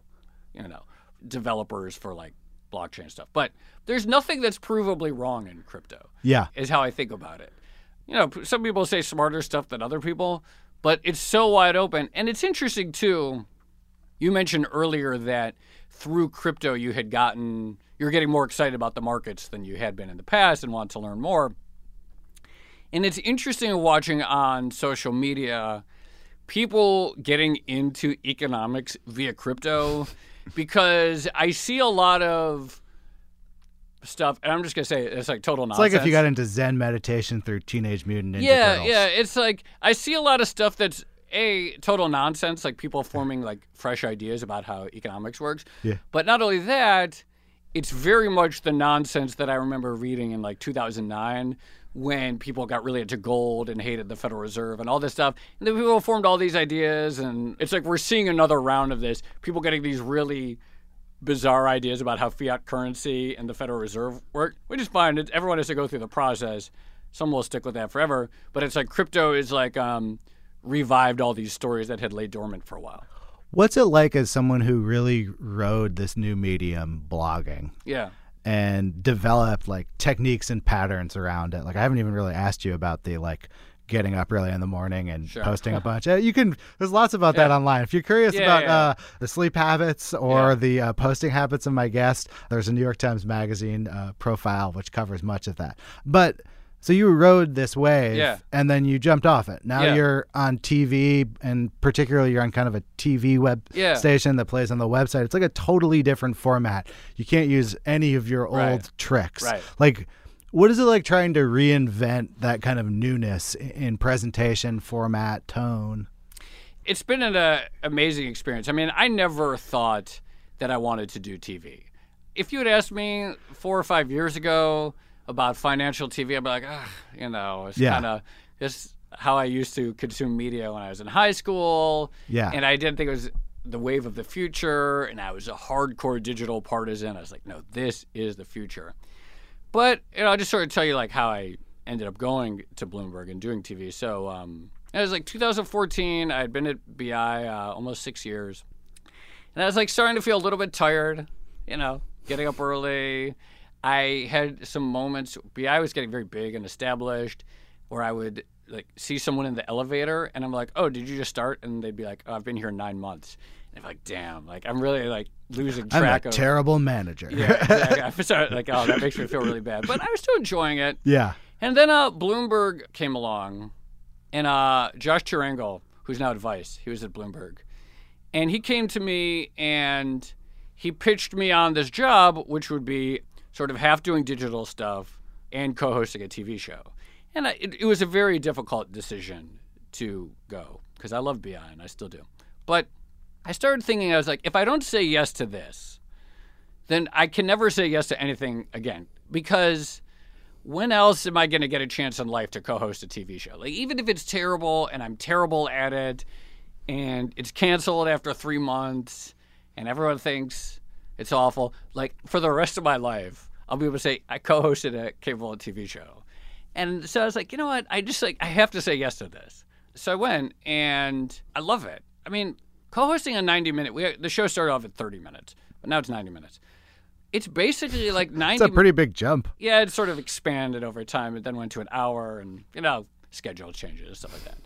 developers for like blockchain stuff. But there's nothing that's provably wrong in crypto. Is how I think about it. Some people say smarter stuff than other people, but it's so wide open. And it's interesting, too. You mentioned earlier that through crypto you had gotten you're getting more excited about the markets than you had been in the past and want to learn more. And it's interesting watching on social media people getting into economics via crypto, because I see a lot of stuff, and I'm just going to say it's like total nonsense. It's like if you got into Zen meditation through Teenage Mutant Ninja Turtles. Yeah, it's like I see a lot of stuff that's total nonsense, like people forming like fresh ideas about how economics works. Yeah. But not only that, it's very much the nonsense that I remember reading in like 2009 when people got really into gold and hated the Federal Reserve and all this stuff. And then people formed all these ideas, and it's like we're seeing another round of this. People getting these really bizarre ideas about how fiat currency and the Federal Reserve work, which is fine. Everyone has to go through the process. Some will stick with that forever. But it's like crypto is like revived all these stories that had laid dormant for a while. What's it like as someone who really rode this new medium, blogging? Yeah. And developed like techniques and patterns around it. Like I haven't even really asked you about the like getting up early in the morning and posting a bunch. There's lots about that online. If you're curious about the sleep habits or the posting habits of my guest, there's a New York Times Magazine profile which covers much of that. But so you rode this wave and then you jumped off it. Now you're on TV, and particularly you're on kind of a TV web station that plays on the website. It's like a totally different format. You can't use any of your old tricks. Right. Like, what is it like trying to reinvent that kind of newness in presentation, format, tone? It's been an amazing experience. I mean, I never thought that I wanted to do TV. If you had asked me 4 or 5 years ago about financial TV, I'd be like, it's kind of just how I used to consume media when I was in high school. Yeah. And I didn't think it was the wave of the future, and I was a hardcore digital partisan. I was like, no, this is the future. But, I'll just sort of tell you like how I ended up going to Bloomberg and doing TV. So it was like 2014. I had been at BI almost 6 years. And I was like starting to feel a little bit tired, getting up early. I had some moments, BI was getting very big and established, where I would like see someone in the elevator and I'm like, oh, did you just start? And they'd be like, oh, I've been here 9 months. And I'm like, damn, like I'm really like losing track of. I'm a terrible manager. Yeah, exactly. I started like, oh, that makes me feel really bad. But I was still enjoying it. Yeah. And then Bloomberg came along, and Josh Turangle, who's now at Vice, he was at Bloomberg. And he came to me and he pitched me on this job, which would be sort of half doing digital stuff and co-hosting a TV show. And it was a very difficult decision to go because I love BI and I still do. But I started thinking, I was like, if I don't say yes to this, then I can never say yes to anything again, because when else am I going to get a chance in life to co-host a TV show? Like, even if it's terrible and I'm terrible at it and it's canceled after 3 months and everyone thinks it's awful, like for the rest of my life, I'll be able to say I co-hosted a cable TV show. And so I was like, you know what? I have to say yes to this. So I went, and I love it. I mean, co-hosting a 90-minute, the show started off at 30 minutes, but now it's 90 minutes. It's basically like 90. It's a pretty big jump. Yeah, it sort of expanded over time. It then went to an hour, and schedule changes and stuff like that.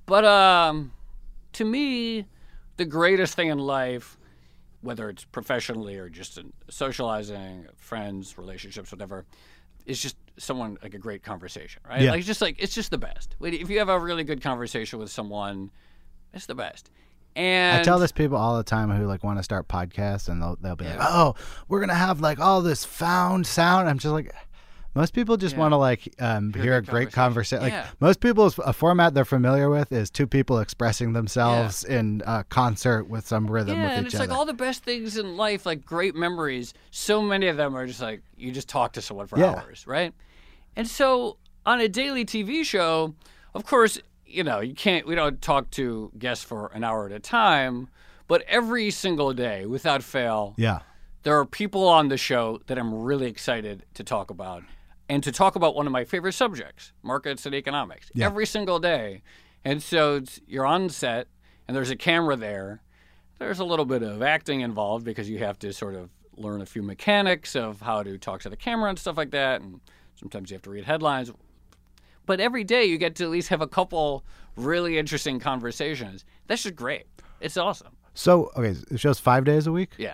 But to me, the greatest thing in life, whether it's professionally or just in socializing, friends, relationships, whatever, is just someone like a great conversation, right? Yeah. Like it's just the best. If you have a really good conversation with someone, it's the best. And I tell this people all the time who like want to start podcasts, and they'll be like, "Oh, we're gonna have like all this found sound." I'm just like, most people just want to like hear a great conversation. Like most people's a format they're familiar with is two people expressing themselves in concert with some rhythm with each other. And it's like all the best things in life, like great memories. So many of them are just like you just talk to someone for hours, right? And so on a daily TV show, of course, we don't talk to guests for an hour at a time, but every single day, without fail, there are people on the show that I'm really excited to talk about, and to talk about one of my favorite subjects, markets and economics, every single day. And so you're on set, and there's a camera there. There's a little bit of acting involved because you have to sort of learn a few mechanics of how to talk to the camera and stuff like that, and sometimes you have to read headlines. But every day you get to at least have a couple really interesting conversations. That's just great. It's awesome. So, okay, the show's 5 days a week? Yeah.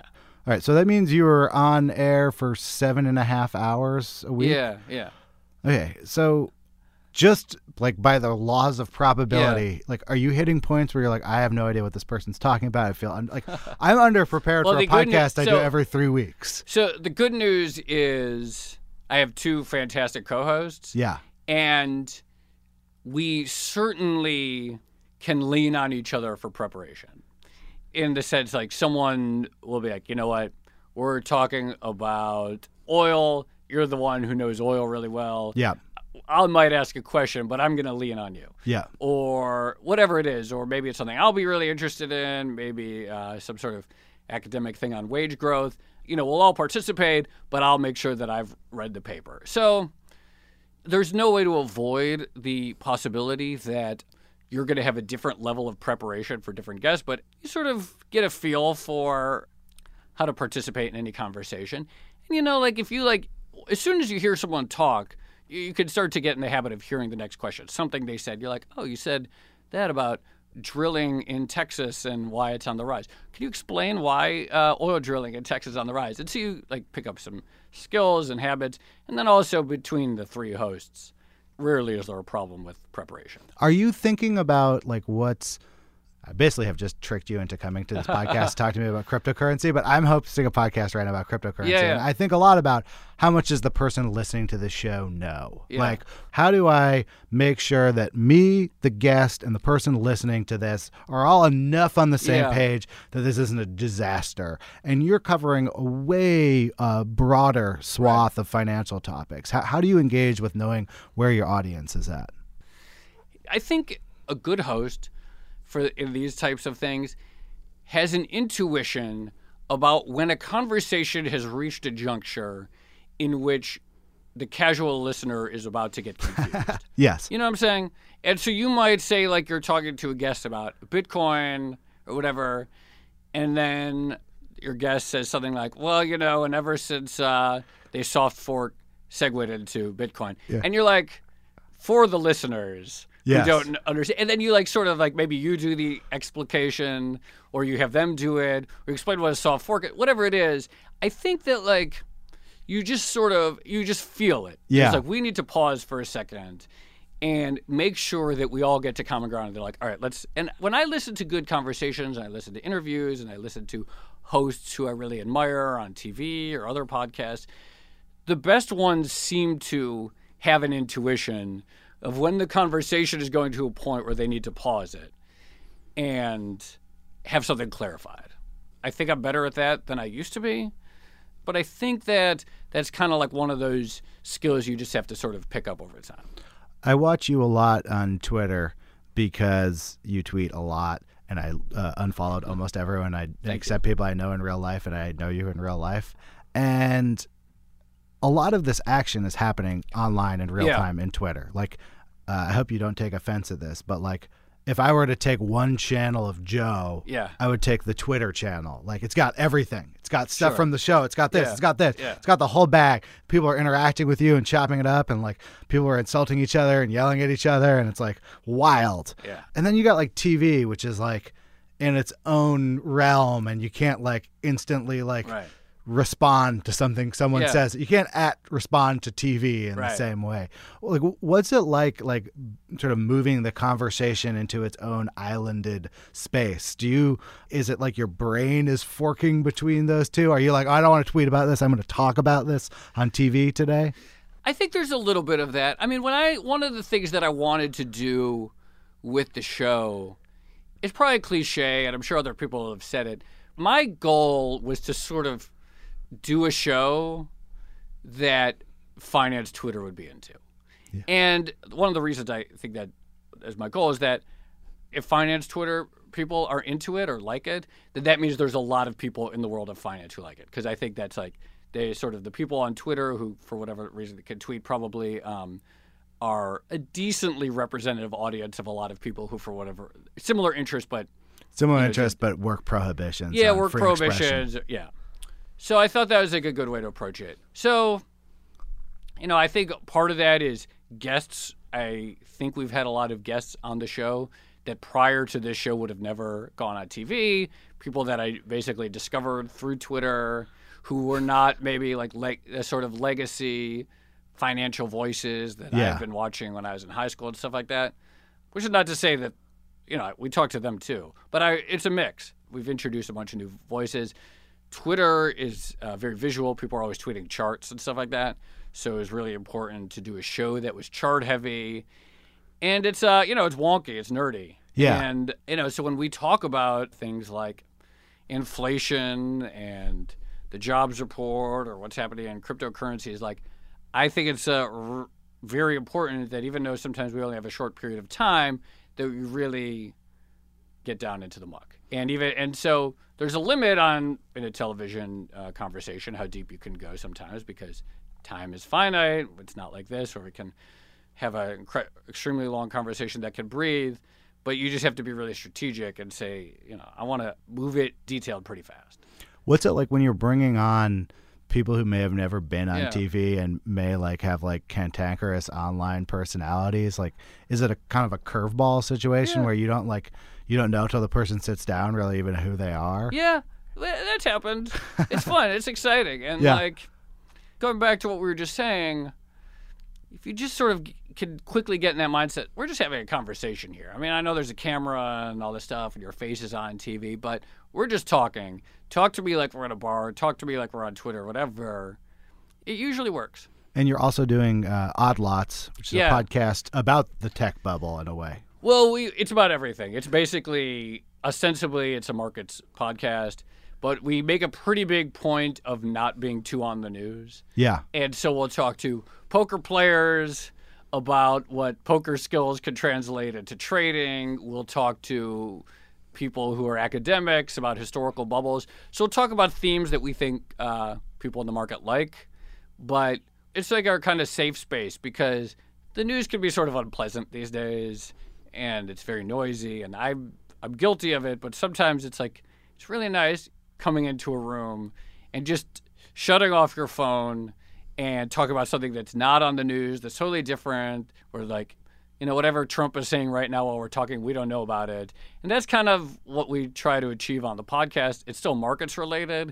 All right, so that means you were on air for 7.5 hours a week? Yeah. Okay, so just like by the laws of probability, like, are you hitting points where you're like, I have no idea what this person's talking about? I feel I'm underprepared Well, for a the good podcast news- I do so- every 3 weeks. So the good news is I have two fantastic co-hosts. Yeah. And we certainly can lean on each other for preparation. In the sense, like, someone will be like, you know what, we're talking about oil. You're the one who knows oil really well. Yeah. I might ask a question, but I'm going to lean on you. Yeah. Or whatever it is. Or maybe it's something I'll be really interested in. Maybe some sort of academic thing on wage growth. We'll all participate, but I'll make sure that I've read the paper. So there's no way to avoid the possibility that you're going to have a different level of preparation for different guests, but you sort of get a feel for how to participate in any conversation. And, if you as soon as you hear someone talk, you could start to get in the habit of hearing the next question. Something they said, you're like, oh, you said that about drilling in Texas and why it's on the rise. Can you explain why oil drilling in Texas is on the rise? And so you pick up some skills and habits. And then also between the three hosts, rarely is there a problem with preparation. Are you thinking about I basically have just tricked you into coming to this podcast to talk to me about cryptocurrency, but I'm hosting a podcast right now about cryptocurrency. Yeah. And I think a lot about how much does the person listening to the show know? Yeah. Like, how do I make sure that me, the guest, and the person listening to this are all enough on the same Yeah. page that this isn't a disaster? And you're covering a way broader swath of financial topics. How do you engage with knowing where your audience is at? I think a good host in these types of things has an intuition about when a conversation has reached a juncture in which the casual listener is about to get confused. Yes. You know what I'm saying? And so you might say, you're talking to a guest about Bitcoin or whatever, and then your guest says something like, well, and ever since they soft fork segued into Bitcoin. Yeah. And you're like, for the listeners Yes. who don't understand. And then you maybe you do the explication or you have them do it or you explain what a soft fork is, whatever it is. I think that you just feel it. Yeah. It's like we need to pause for a second and make sure that we all get to common ground. And they're like, all right, and when I listen to good conversations and I listen to interviews and I listen to hosts who I really admire on TV or other podcasts, the best ones seem to have an intuition of when the conversation is going to a point where they need to pause it and have something clarified. I think I'm better at that than I used to be, but I think that's kind of like one of those skills you just have to sort of pick up over time. I watch you a lot on Twitter because you tweet a lot, and I unfollowed almost everyone except people I know in real life, and I know you in real life. And a lot of this action is happening online in real time in Twitter. I hope you don't take offense at this, but if I were to take one channel of Joe, I would take the Twitter channel. It's got everything. It's got stuff from the show. It's got this. Yeah. It's got this. Yeah. It's got the whole bag. People are interacting with you and chopping it up, and people are insulting each other and yelling at each other, and it's wild. Yeah. And then you got TV, which is in its own realm, and you can't instantly Right. respond to something someone Yeah. says. You can't respond to TV in the Right. same way. What's it like sort of moving the conversation into its own islanded space? Is it your brain is forking between those two? Are you I don't want to tweet about this, I'm going to talk about this on TV today? I think there's a little bit of that. I mean, one of the things that I wanted to do with the show, it's probably cliche, and I'm sure other people have said it. My goal was to sort of do a show that finance Twitter would be into. Yeah. And one of the reasons I think that as my goal is that if finance Twitter people are into it or like it, then that means there's a lot of people in the world of finance who like it. Because I think that's they sort of the people on Twitter who, for whatever reason, can tweet probably are a decently representative audience of a lot of people who, for whatever, similar interest, but but work prohibitions. Yeah, on work free prohibitions. expression. Yeah. So I thought that was a good way to approach it. So, I think part of that is guests. I think we've had a lot of guests on the show that prior to this show would have never gone on TV, people that I basically discovered through Twitter who were not maybe like a sort of legacy financial voices that I've been watching when I was in high school and stuff like that. Which is not to say that, we talk to them too. But it's a mix. We've introduced a bunch of new voices. Twitter is very visual. People are always tweeting charts and stuff like that. So it was really important to do a show that was chart heavy. And it's, it's wonky. It's nerdy. Yeah. And, so when we talk about things like inflation and the jobs report or what's happening in cryptocurrencies, like, I think it's very important that even though sometimes we only have a short period of time, that we really get down into the muck. And so there's a limit in a television conversation how deep you can go sometimes because time is finite. It's not like this where we can have an extremely long conversation that can breathe, but you just have to be really strategic and say, I want to move it detailed pretty fast. What's it like when you're bringing on people who may have never been on TV and may have cantankerous online personalities? Like, is it a kind of a curveball situation where you don't know until the person sits down really even who they are? Yeah, that's happened. It's fun. It's exciting. And going back to what we were just saying, if you just sort of can quickly get in that mindset, we're just having a conversation here. I mean, I know there's a camera and all this stuff and your face is on TV, but we're just talking. Talk to me like we're at a bar. Talk to me like we're on Twitter, whatever. It usually works. And you're also doing Odd Lots, which is a podcast about the tech bubble in a way. Well, it's about everything. It's basically, ostensibly, it's a markets podcast, but we make a pretty big point of not being too on the news. Yeah. And so we'll talk to poker players about what poker skills can translate into trading. We'll talk to people who are academics about historical bubbles. So we'll talk about themes that we think people in the market like. But it's like our kind of safe space because the news can be sort of unpleasant these days, and it's very noisy, and I'm guilty of it, but sometimes it's really nice coming into a room and just shutting off your phone and talk about something that's not on the news, that's totally different, or whatever Trump is saying right now while we're talking, we don't know about it. And that's kind of what we try to achieve on the podcast. It's still markets related,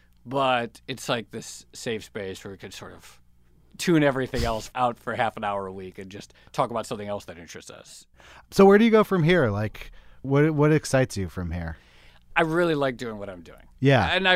but it's like this safe space where we can sort of tune everything else out for half an hour a week and just talk about something else that interests us. So where do you go from here? What excites you from here? I really like doing what I'm doing. Yeah. And I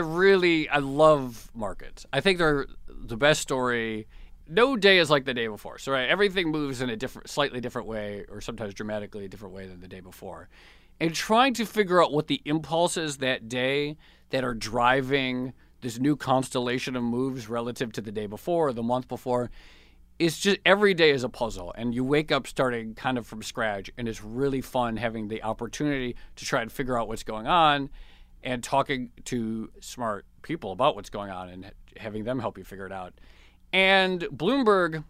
love markets. I think they're the best story. No day is like the day before. So everything moves in a slightly different way, or sometimes dramatically a different way than the day before. And trying to figure out what the impulses that day that are driving this new constellation of moves relative to the day before or the month before, it's just every day is a puzzle. And you wake up starting kind of from scratch, and it's really fun having the opportunity to try and figure out what's going on and talking to smart people about what's going on and having them help you figure it out. And Bloomberg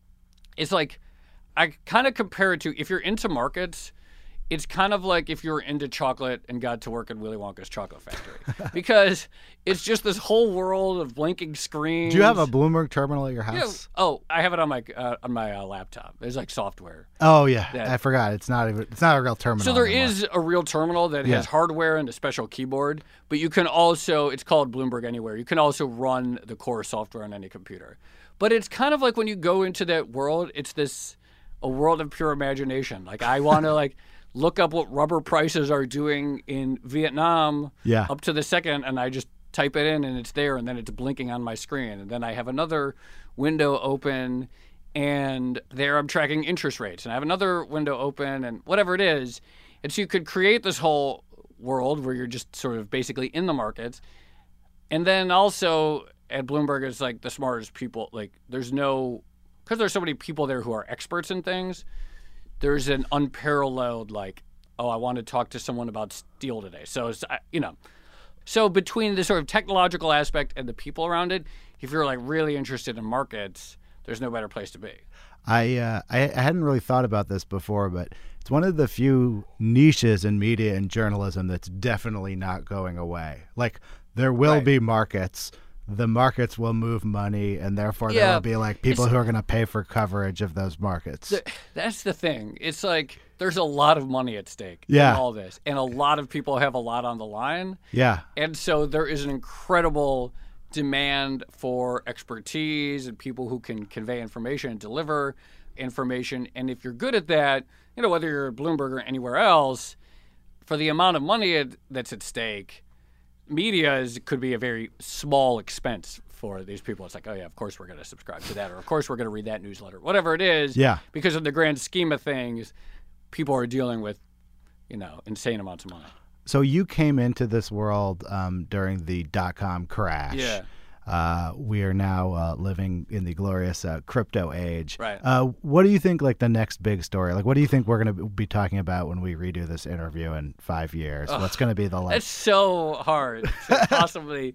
is I kind of compare it to, if you're into markets, it's kind of like if you were into chocolate and got to work at Willy Wonka's chocolate factory. Because it's just this whole world of blinking screens. Do you have a Bloomberg terminal at your house? Yeah. Oh, I have it on my laptop. There's software. Oh yeah, I forgot. It's not a real terminal. So there is a real terminal that has hardware and a special keyboard, but you can also, it's called Bloomberg Anywhere. You can also run the core software on any computer. But it's kind of like when you go into that world, it's a world of pure imagination. I want to look up what rubber prices are doing in Vietnam up to the second, and I just type it in and it's there, and then it's blinking on my screen. And then I have another window open, and there I'm tracking interest rates. And I have another window open, and whatever it is. And so you could create this whole world where you're just sort of basically in the markets. And then also at Bloomberg, it's the smartest people. Because there's so many people there who are experts in things, there's an unparalleled, I want to talk to someone about steel today. So, it's, So between the sort of technological aspect and the people around it, if you're really interested in markets, there's no better place to be. I hadn't really thought about this before, but it's one of the few niches in media and journalism that's definitely not going away. There will be markets. the markets will move money, and therefore there Yeah, will be like people who are going to pay for coverage of those markets. That's the thing. It's like there's a lot of money at stake Yeah. in all this, and a lot of people have a lot on the line. Yeah. And so there is an incredible demand for expertise and people who can convey information and deliver information. And if you're good at that, whether you're at Bloomberg or anywhere else, for the amount of money that's at stake, media could be a very small expense for these people. It's like, oh yeah, of course we're going to subscribe to that, or of course we're going to read that newsletter, whatever it is. Yeah. Because in the grand scheme of things, people are dealing with, insane amounts of money. So you came into this world during the dot-com crash. Yeah. We are now living in the glorious crypto age. Right. What do you think, like, the next big story? Like, what do you think we're going to be talking about when we redo this interview in 5 years? What's going to be the It's so hard to possibly.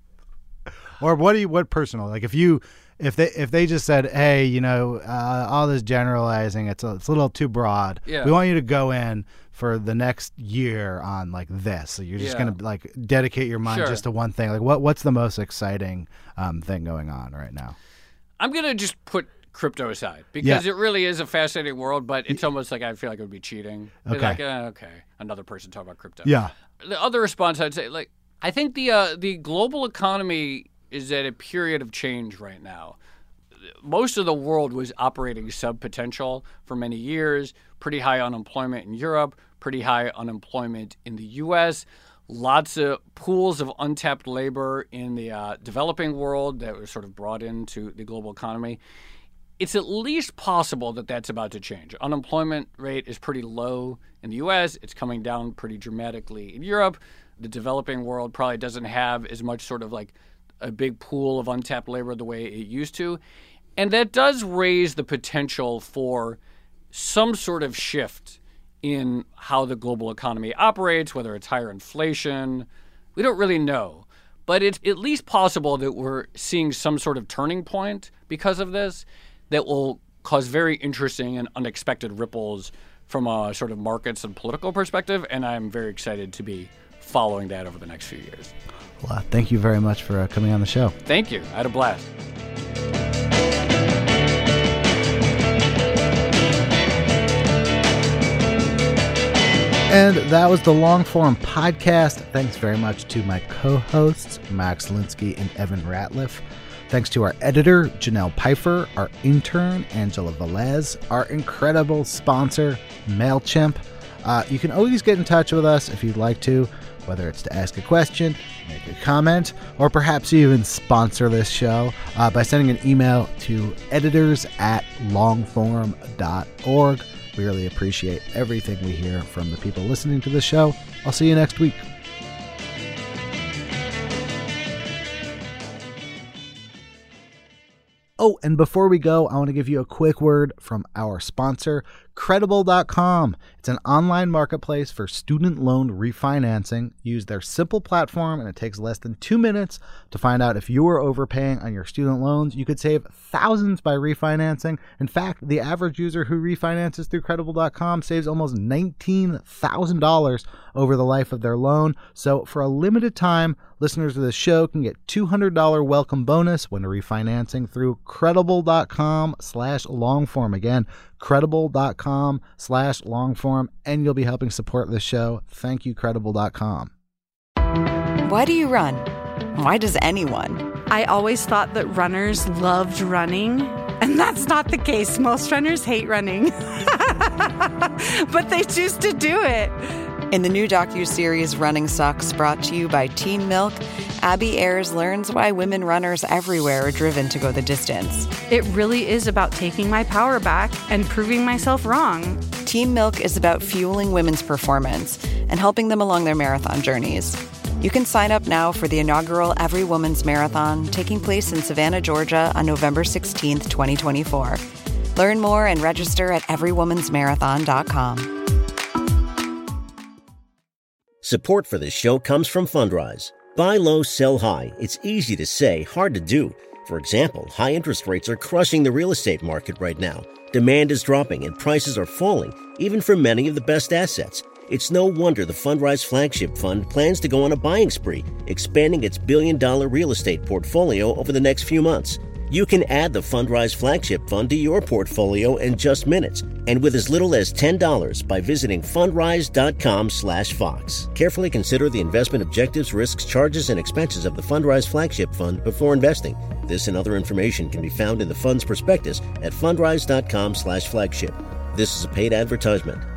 Or what personal? Like, if they just said, hey, all this generalizing, it's a little too broad. Yeah. We want you to go in for the next year on like this. So you're just going to like dedicate your mind just to one thing. Like what's the most exciting thing going on right now? I'm going to just put crypto aside because it really is a fascinating world, but it's almost like I feel like it would be cheating. Okay. Like, okay, another person talking about crypto. Yeah. The other response I'd say, like, I think the global economy is at a period of change right now. Most of the world was operating sub-potential for many years, pretty high unemployment in Europe, pretty high unemployment in the U.S., lots of pools of untapped labor in the developing world that were sort of brought into the global economy. It's at least possible that that's about to change. Unemployment rate is pretty low in the U.S. It's coming down pretty dramatically in Europe. The developing world probably doesn't have as much sort of like a big pool of untapped labor the way it used to. And that does raise the potential for some sort of shift in how the global economy operates, whether it's higher inflation. We don't really know. But it's at least possible that we're seeing some sort of turning point because of this that will cause very interesting and unexpected ripples from a sort of markets and political perspective. And I'm very excited to be following that over the next few years. Well, thank you very much for coming on the show. Thank you. I had a blast. And that was the Long Form Podcast. Thanks very much to my co-hosts, Max Linsky and Evan Ratliff. Thanks to our editor, Janelle Pfeiffer, our intern, Angela Velez, our incredible sponsor, MailChimp. You can always get in touch with us if you'd like to, whether it's to ask a question, make a comment, or perhaps even sponsor this show by sending an email to editors@longform.org. We really appreciate everything we hear from the people listening to the show. I'll see you next week. Oh, and before we go, I want to give you a quick word from our sponsor, Credible.com. It's an online marketplace for student loan refinancing. Use their simple platform, and it takes less than 2 minutes to find out if you are overpaying on your student loans. You could save thousands by refinancing. In fact, the average user who refinances through Credible.com saves almost $19,000 over the life of their loan. So for a limited time, listeners of the show can get $200 welcome bonus when refinancing through Credible.com/longform. Again, Credible.com/longform, and you'll be helping support this show. Thank you, Credible.com. Why do you run? Why does anyone? I always thought that runners loved running, and that's not the case. Most runners hate running, but they choose to do it. In the new docuseries Running Sucks, brought to you by Team Milk, Abby Ayers learns why women runners everywhere are driven to go the distance. It really is about taking my power back and proving myself wrong. Team Milk is about fueling women's performance and helping them along their marathon journeys. You can sign up now for the inaugural Every Woman's Marathon taking place in Savannah, Georgia on November 16th, 2024. Learn more and register at everywomansmarathon.com. Support for this show comes from Fundrise. Buy low, sell high. It's easy to say, hard to do. For example, high interest rates are crushing the real estate market right now. Demand is dropping and prices are falling, even for many of the best assets. It's no wonder the Fundrise Flagship Fund plans to go on a buying spree, expanding its billion-dollar real estate portfolio over the next few months. You can add the Fundrise Flagship Fund to your portfolio in just minutes, and with as little as $10 by visiting fundrise.com/Fox. Carefully consider the investment objectives, risks, charges, and expenses of the Fundrise Flagship Fund before investing. This and other information can be found in the fund's prospectus at fundrise.com/flagship. This is a paid advertisement.